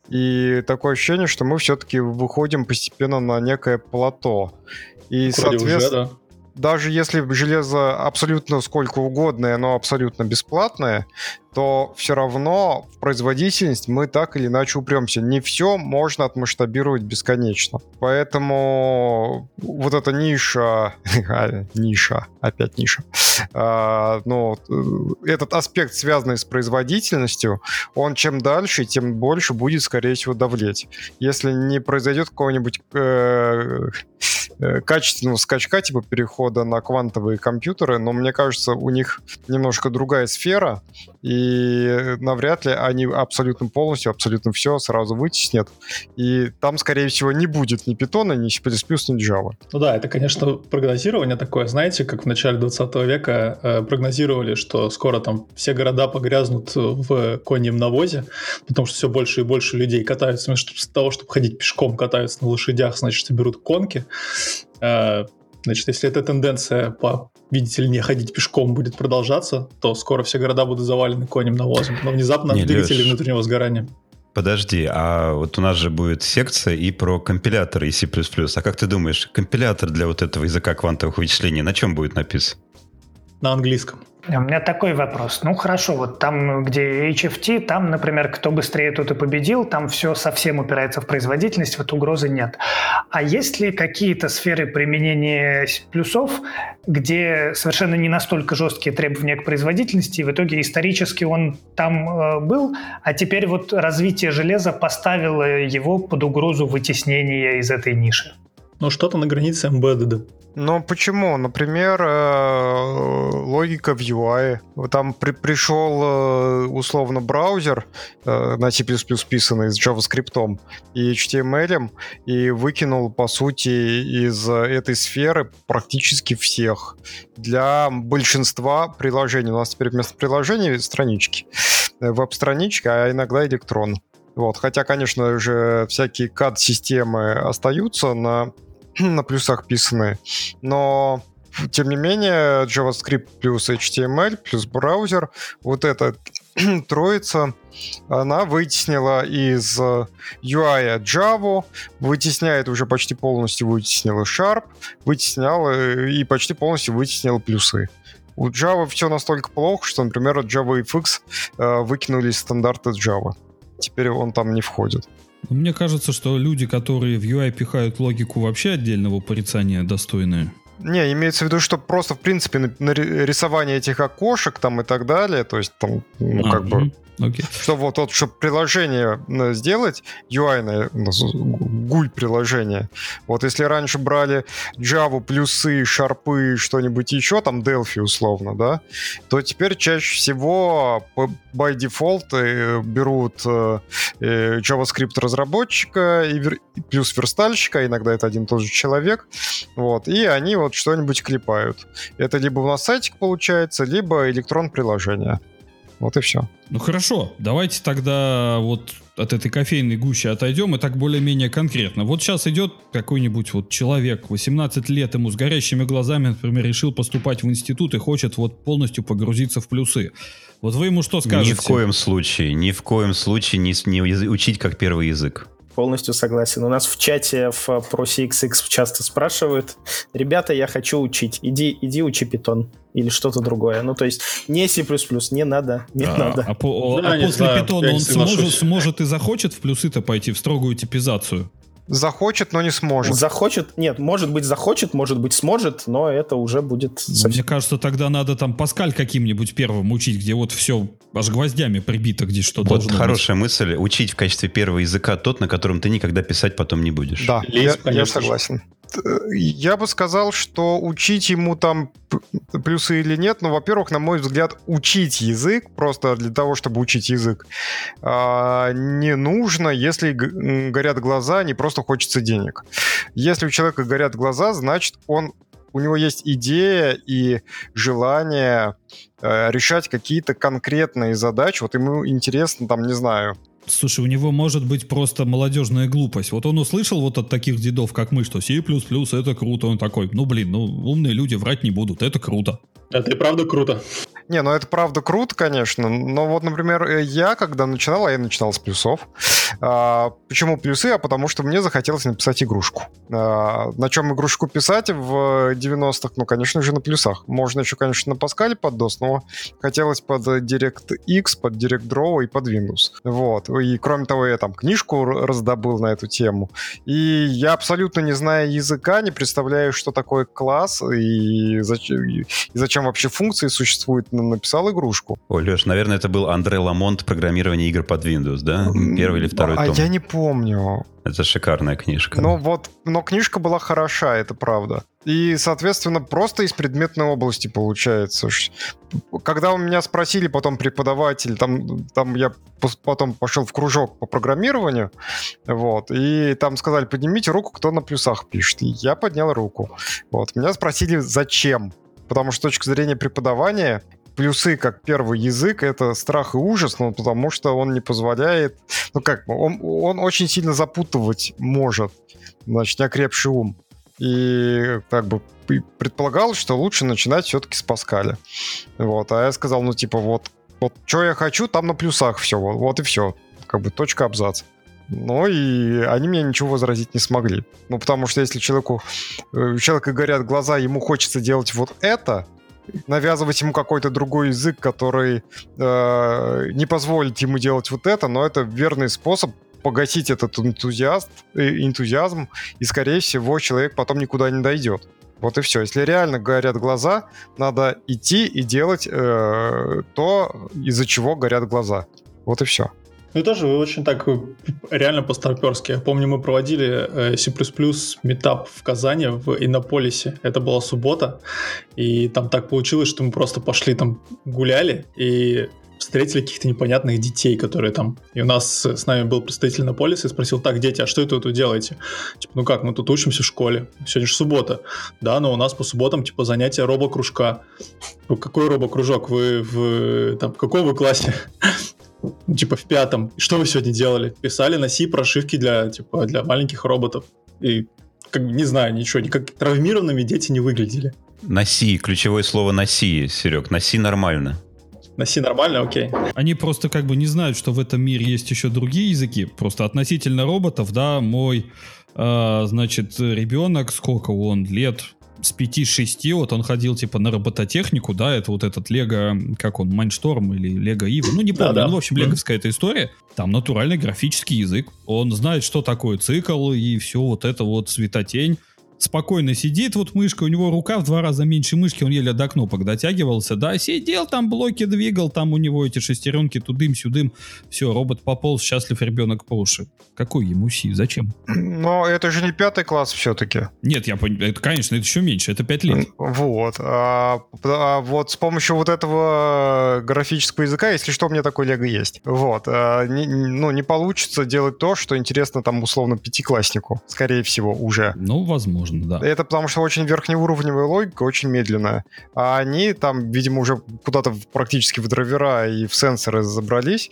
[SPEAKER 6] И такое ощущение, что мы все-таки выходим постепенно на некое плато. И,
[SPEAKER 3] Вроде
[SPEAKER 6] соответственно,
[SPEAKER 3] уже, да.
[SPEAKER 6] Даже если железо абсолютно сколько угодно, и оно абсолютно бесплатное, то все равно в производительность мы так или иначе упремся. Не все можно отмасштабировать бесконечно. Поэтому вот эта ниша, ниша, опять ниша, а, ну, этот аспект, связанный с производительностью, он чем дальше, тем больше будет, скорее всего, давлеть. Если не произойдет какого-нибудь э, качественного скачка, типа перехода на квантовые компьютеры, но мне кажется, у них немножко другая сфера, и навряд ли они абсолютно полностью, абсолютно все сразу вытеснят. И там, скорее всего, не будет ни питона, ни си плюс плюс, ни Java.
[SPEAKER 3] Ну да, это, конечно, прогнозирование такое. Знаете, как в начале двадцатого века э, прогнозировали, что скоро там все города погрязнут в коньем навозе, потому что все больше и больше людей катаются, вместо того, чтобы ходить пешком, катаются на лошадях, значит, берут конки. Э, Значит, если эта тенденция по, видите ли, не ходить пешком будет продолжаться, то скоро все города будут завалены конем навозом. Но внезапно
[SPEAKER 5] не,
[SPEAKER 3] двигатели
[SPEAKER 5] Леш,
[SPEAKER 3] внутреннего сгорания.
[SPEAKER 5] Подожди, а вот у нас же будет секция и про компиляторы и си плюс плюс. А как ты думаешь, компилятор для вот этого языка квантовых вычислений на чем будет написан?
[SPEAKER 3] на английском.
[SPEAKER 4] У меня такой вопрос. Ну, хорошо, вот там, где эйч эф ти, там, например, кто быстрее, тот и победил, там все совсем упирается в производительность, вот угрозы нет. А есть ли какие-то сферы применения плюсов, где совершенно не настолько жесткие требования к производительности, и в итоге исторически он там э, был, а теперь вот развитие железа поставило его под угрозу вытеснения из этой ниши?
[SPEAKER 3] Ну, что-то на границе embedded.
[SPEAKER 6] Ну, почему? Например, логика в ю ай. Там при, пришел условно браузер на C++ писанный с JavaScript и эйч ти эм эл, и выкинул, по сути, из этой сферы практически всех. Для большинства приложений. У нас теперь вместо приложений странички. Веб-страничка, а иногда электрон. Вот. Хотя, конечно же, всякие си эй ди-системы остаются на на плюсах писаны, но тем не менее JavaScript плюс эйч ти эм эл плюс браузер, вот эта троица, она вытеснила из ю ай Java, вытесняет уже почти полностью, вытеснила Sharp, вытесняла и почти полностью вытеснила плюсы. У Java все настолько плохо, что, например, от JavaFX выкинули из стандарта Java. Теперь он там не входит.
[SPEAKER 1] Мне кажется, что люди, которые в ю ай пихают логику, вообще отдельного порицания достойные.
[SPEAKER 6] Не, имеется в виду, что просто, в принципе, на, на рисование этих окошек там и так далее, то есть там, ну, а, как угу. бы...
[SPEAKER 1] Okay.
[SPEAKER 6] Что вот, вот, чтобы приложение сделать, ю ай-ное, гуль приложение. Вот если раньше брали Java, плюсы, шарпы, что-нибудь еще, там Delphi условно, да, то теперь чаще всего by default берут JavaScript разработчика и плюс верстальщика, иногда это один и тот же человек, вот, и они вот что-нибудь клепают. Это либо у нас сайтик получается, либо электрон приложения. Вот и все.
[SPEAKER 1] Ну хорошо, давайте тогда вот от этой кофейной гущи отойдем и так более-менее конкретно. Вот сейчас идет какой-нибудь вот человек, восемнадцать лет, ему с горящими глазами, например, решил поступать в институт и хочет вот полностью погрузиться в плюсы. Вот вы ему что скажете?
[SPEAKER 5] Ни в коем случае, ни в коем случае не, не учить как первый язык.
[SPEAKER 2] Полностью согласен. У нас в чате в, про си икс икс часто спрашивают: ребята, я хочу учить. Иди, иди учи Python или что-то другое. Ну, то есть не C++, не надо, не
[SPEAKER 1] а,
[SPEAKER 2] надо.
[SPEAKER 1] А, по, да, а после Python он сможет, сможет и захочет в плюсы-то пойти в строгую типизацию?
[SPEAKER 6] Захочет, но не сможет.
[SPEAKER 2] Захочет, нет, может быть захочет, может быть сможет, но это уже будет совсем...
[SPEAKER 1] Мне кажется, тогда надо там Паскаль каким-нибудь первым учить, где вот все аж гвоздями прибито, где что
[SPEAKER 5] вот
[SPEAKER 1] должно быть.
[SPEAKER 5] Вот хорошая мысль, учить в качестве первого языка тот, на котором ты никогда писать потом не будешь.
[SPEAKER 6] Да, я, я согласен. Я бы сказал, что учить ему там плюсы или нет, но, во-первых, на мой взгляд, учить язык, просто для того, чтобы учить язык, не нужно, если горят глаза, не просто хочется денег. Если у человека горят глаза, значит, он, у него есть идея и желание решать какие-то конкретные задачи. Вот ему интересно, там, не знаю...
[SPEAKER 1] Слушай, у него может быть просто молодежная глупость. Вот он услышал вот от таких дедов, как мы, что C++ это круто. Он такой, ну блин, ну умные люди врать не будут, это круто.
[SPEAKER 3] Это и правда круто.
[SPEAKER 6] Не, ну это правда круто, конечно. Но вот, например, я, когда начинал, а я начинал с плюсов. А, почему плюсы? А потому что мне захотелось написать игрушку. А, на чем игрушку писать в девяностых? Ну, конечно же, на плюсах. Можно еще, конечно, на Паскале под дос, но хотелось под DirectX, под DirectDraw и под Windows. Вот. И, кроме того, я там книжку раздобыл на эту тему. И я абсолютно не зная языка, не представляю, что такое класс и зачем, и зачем вообще функции существуют, написал игрушку.
[SPEAKER 5] Ой, Леш, наверное, это был Андре Ламонт «Программирование игр под Windows», да? Первый или второй
[SPEAKER 6] а
[SPEAKER 5] том.
[SPEAKER 6] А я не помню.
[SPEAKER 5] Это шикарная книжка.
[SPEAKER 6] Ну вот, но книжка была хороша, это правда. И, соответственно, просто из предметной области получается. Когда у меня спросили потом преподаватель, там, там я потом пошел в кружок по программированию, вот, и там сказали, поднимите руку, кто на плюсах пишет. И я поднял руку. Вот. Меня спросили, зачем? Потому что с точки зрения преподавания плюсы как первый язык — это страх и ужас, ну, потому что он не позволяет... Ну как, он, он очень сильно запутывать может, значит, неокрепший ум. И как бы предполагалось, что лучше начинать все-таки с Паскаля. Вот. А я сказал, ну типа вот, вот что я хочу, там на плюсах все, вот, вот и все. Как бы точка, абзац. Ну и они мне ничего возразить не смогли. Ну потому что если человеку, у человека горят глаза, ему хочется делать вот это, навязывать ему какой-то другой язык, который э, не позволит ему делать вот это, но это верный способ погасить этот энтузиаст, энтузиазм, и, скорее всего, человек потом никуда не дойдет. Вот и все. Если реально горят глаза, надо идти и делать э, то, из-за чего горят глаза. Вот и все.
[SPEAKER 3] Ну и тоже очень так реально по-старперски. Я помню, мы проводили C++ митап в Казани, в Иннополисе. Это была суббота, и там так получилось, что мы просто пошли там гуляли, и встретили каких-то непонятных детей, которые там... И у нас с нами был представитель Иннополиса и спросил: так, дети, а что это вы тут делаете? Типа, ну как, мы тут учимся в школе. Сегодня же суббота. Да, но у нас по субботам, типа, занятия робокружка. Какой робокружок? Вы в... Там, в каком вы классе? Типа, в пятом. И что вы сегодня делали? Писали на C прошивки для, типа, для маленьких роботов. И, как бы, не знаю, ничего. Никак травмированными дети не выглядели.
[SPEAKER 5] На C. Ключевое слово на C, Серег. На C нормально.
[SPEAKER 3] На C нормально, окей.
[SPEAKER 1] Они просто как бы не знают, что в этом мире есть еще другие языки. Просто относительно роботов, да, мой, э, значит, ребенок, сколько он лет, с пяти-шести, вот он ходил типа на робототехнику, да, это вот этот Лего, как он, Майншторм или Лего Ива, ну не помню,
[SPEAKER 3] Да-да.
[SPEAKER 1] ну в общем леговская эта история. Там натуральный графический язык. Он знает, что такое цикл и все вот это вот светотень. Спокойно сидит, вот мышка, у него рука в два раза меньше мышки, он еле до кнопок дотягивался, да, сидел там, блоки двигал, там у него эти шестеренки тудым-сюдым, все, робот пополз, счастлив ребенок по уши. Какой ему си, зачем?
[SPEAKER 6] Но это же не пятый класс все-таки.
[SPEAKER 1] Нет, я понимаю, это, конечно, это еще меньше, это пять лет.
[SPEAKER 6] Вот. А, а вот с помощью вот этого графического языка, если что, у меня такой Лего есть. Вот. А, не, ну, не получится делать то, что интересно там условно пятикласснику, скорее всего, уже.
[SPEAKER 1] Ну, возможно. Да.
[SPEAKER 6] Это потому что очень верхнеуровневая логика, очень медленная. А они там, видимо, уже куда-то практически в драйвера и в сенсоры забрались.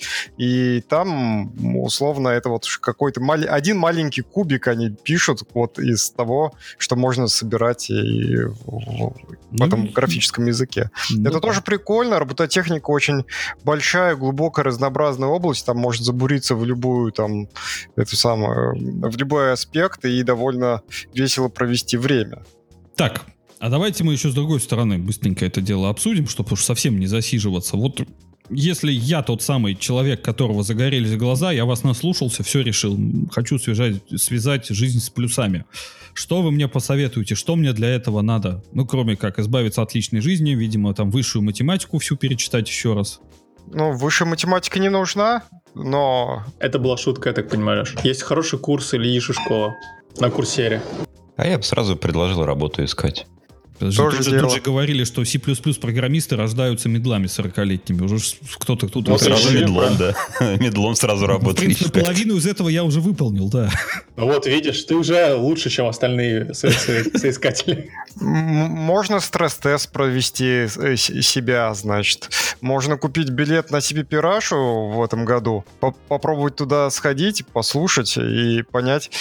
[SPEAKER 6] И там, условно, это вот какой-то мал... один маленький кубик они пишут вот из того, что можно собирать и в
[SPEAKER 1] Ну,
[SPEAKER 6] этом графическом языке.
[SPEAKER 1] Ну,
[SPEAKER 6] это тоже прикольно. Робототехника очень большая, глубокая, разнообразная область. Там можно забуриться в любую там, эту самую, в любой аспект и довольно весело провести вести время.
[SPEAKER 1] Так, а давайте мы еще с другой стороны быстренько это дело обсудим, чтобы уж совсем не засиживаться. Вот если я тот самый человек, которого загорелись глаза, я вас наслушался, все решил, хочу связать, связать жизнь с плюсами. Что вы мне посоветуете? Что мне для этого надо? Ну, кроме как избавиться от личной жизни, видимо, там высшую математику всю перечитать еще раз.
[SPEAKER 6] Ну, высшая математика не нужна, но...
[SPEAKER 3] Это была шутка, я так понимаю, Леш. Есть хороший курс Ильи Шишкова на Курсере.
[SPEAKER 5] А я бы сразу предложил работу искать.
[SPEAKER 1] Тоже тут, же, тут же говорили, что C++ программисты рождаются медлами сорокалетними. Уже кто-то тут...
[SPEAKER 3] Ну,
[SPEAKER 5] сразу
[SPEAKER 3] сразу
[SPEAKER 5] медлом, да. Медлом сразу работает.
[SPEAKER 1] В принципе, половину из этого я уже выполнил, да.
[SPEAKER 3] Ну вот, видишь, ты уже лучше, чем остальные со- со- соискатели.
[SPEAKER 6] Можно стресс-тест провести себя, значит. Можно купить билет на си пи пи Russia в этом году, по- попробовать туда сходить, послушать и понять,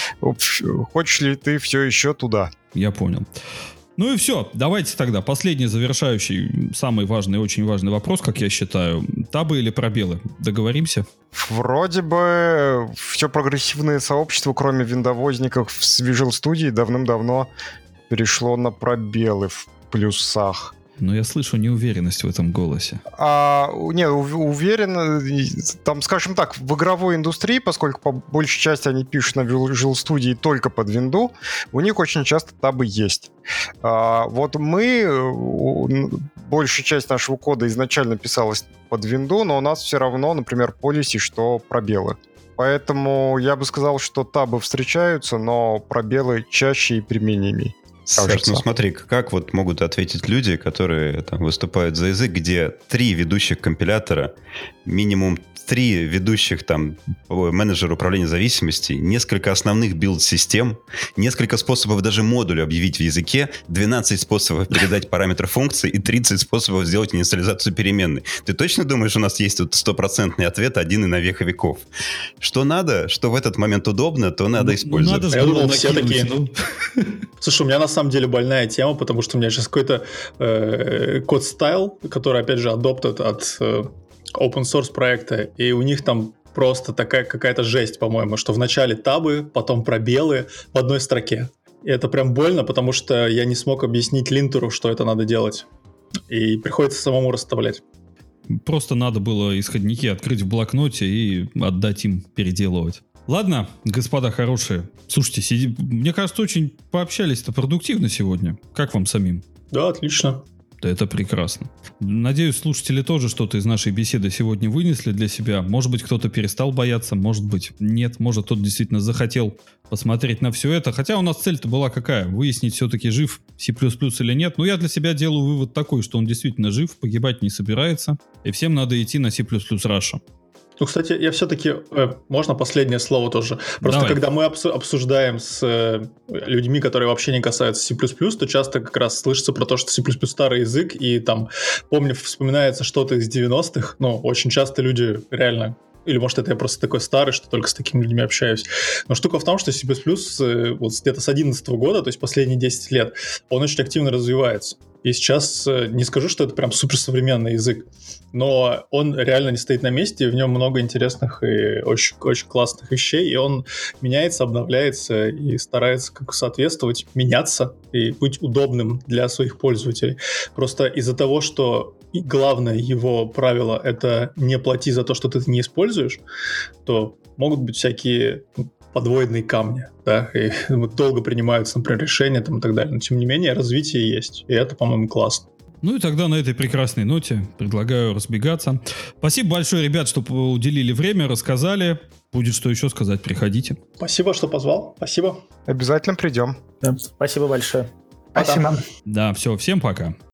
[SPEAKER 6] хочешь ли ты все еще туда.
[SPEAKER 1] Я понял. Ну и все, давайте тогда последний завершающий, самый важный, очень важный вопрос, как я считаю. Табы или пробелы? Договоримся?
[SPEAKER 6] Вроде бы все прогрессивное сообщество, кроме виндовозников с Visual Studio, давным-давно перешло на пробелы в плюсах.
[SPEAKER 1] Но я слышу неуверенность в этом голосе.
[SPEAKER 6] А, не, у- уверен, там, скажем так, в игровой индустрии, поскольку по большей части они пишут на Visual Studio только под винду, у них очень часто табы есть. А, вот мы, у- большая часть нашего кода изначально писалась под винду, но у нас все равно, например, policy, что пробелы. Поэтому я бы сказал, что табы встречаются, но пробелы чаще и применимее.
[SPEAKER 5] Саш, ну смотри, как вот могут ответить люди, которые там выступают за язык, где три ведущих компилятора, минимум три ведущих там менеджера управления зависимостей, несколько основных билд-систем, несколько способов даже модуля объявить в языке, двенадцать способов передать параметры функции и тридцать способов сделать инициализацию переменной. Ты точно думаешь, у нас есть тут стопроцентный ответ один и на века веков? Что надо, что в этот момент удобно, то надо
[SPEAKER 1] Ну,
[SPEAKER 5] использовать.
[SPEAKER 1] надо же
[SPEAKER 3] Я
[SPEAKER 1] было
[SPEAKER 3] думал, все
[SPEAKER 1] накинуть,
[SPEAKER 3] такие.
[SPEAKER 1] ну.
[SPEAKER 3] Слушай, у меня на самом деле больная тема, потому что у меня сейчас какой-то э, код стайл, который, опять же, adopted от э, open source проекта, и у них там просто такая какая-то жесть, по-моему, что вначале табы, потом пробелы в одной строке. И это прям больно, потому что я не смог объяснить линтеру, что это надо делать. И приходится самому расставлять.
[SPEAKER 1] Просто надо было исходники открыть в блокноте и отдать им переделывать. Ладно, господа хорошие. Слушайте, сиди... мне кажется, очень пообщались-то продуктивно сегодня. Как вам самим?
[SPEAKER 3] Да, отлично.
[SPEAKER 1] Да, это прекрасно. Надеюсь, слушатели тоже что-то из нашей беседы сегодня вынесли для себя. Может быть, кто-то перестал бояться, может быть, нет. Может, кто-то действительно захотел посмотреть на все это. Хотя у нас цель-то была какая? Выяснить, все-таки жив C++ или нет. Но я для себя делаю вывод такой, что он действительно жив, погибать не собирается. И всем надо идти на C++ Russia.
[SPEAKER 3] Ну, кстати, я все-таки... Э, можно последнее слово тоже? Просто
[SPEAKER 1] Давай.
[SPEAKER 3] когда мы обсу- обсуждаем с э, людьми, которые вообще не касаются C++, то часто как раз слышится про то, что C++ старый язык, и там, помню, вспоминается что-то из девяностых, но очень часто люди реально... Или, может, это я просто такой старый, что только с такими людьми общаюсь. Но штука в том, что C++ э, вот где-то с одиннадцатого года, то есть последние десять лет, он очень активно развивается. И сейчас э, не скажу, что это прям суперсовременный язык, но он реально не стоит на месте, и в нем много интересных и очень, очень классных вещей, и он меняется, обновляется и старается как соответствовать, меняться и быть удобным для своих пользователей. Просто из-за того, что главное его правило — это не плати за то, что ты не используешь, то могут быть всякие подводные камни, да, и долго принимаются, например, решения там, и так далее. Но, тем не менее, развитие есть, и это, по-моему, классно.
[SPEAKER 1] Ну и тогда на этой прекрасной ноте предлагаю разбегаться. Спасибо большое, ребят, что уделили время, рассказали. Будет что еще сказать, приходите.
[SPEAKER 3] Спасибо, что позвал. Спасибо.
[SPEAKER 6] Обязательно придем.
[SPEAKER 2] Да, спасибо большое.
[SPEAKER 4] Спасибо.
[SPEAKER 1] Да, все, всем пока.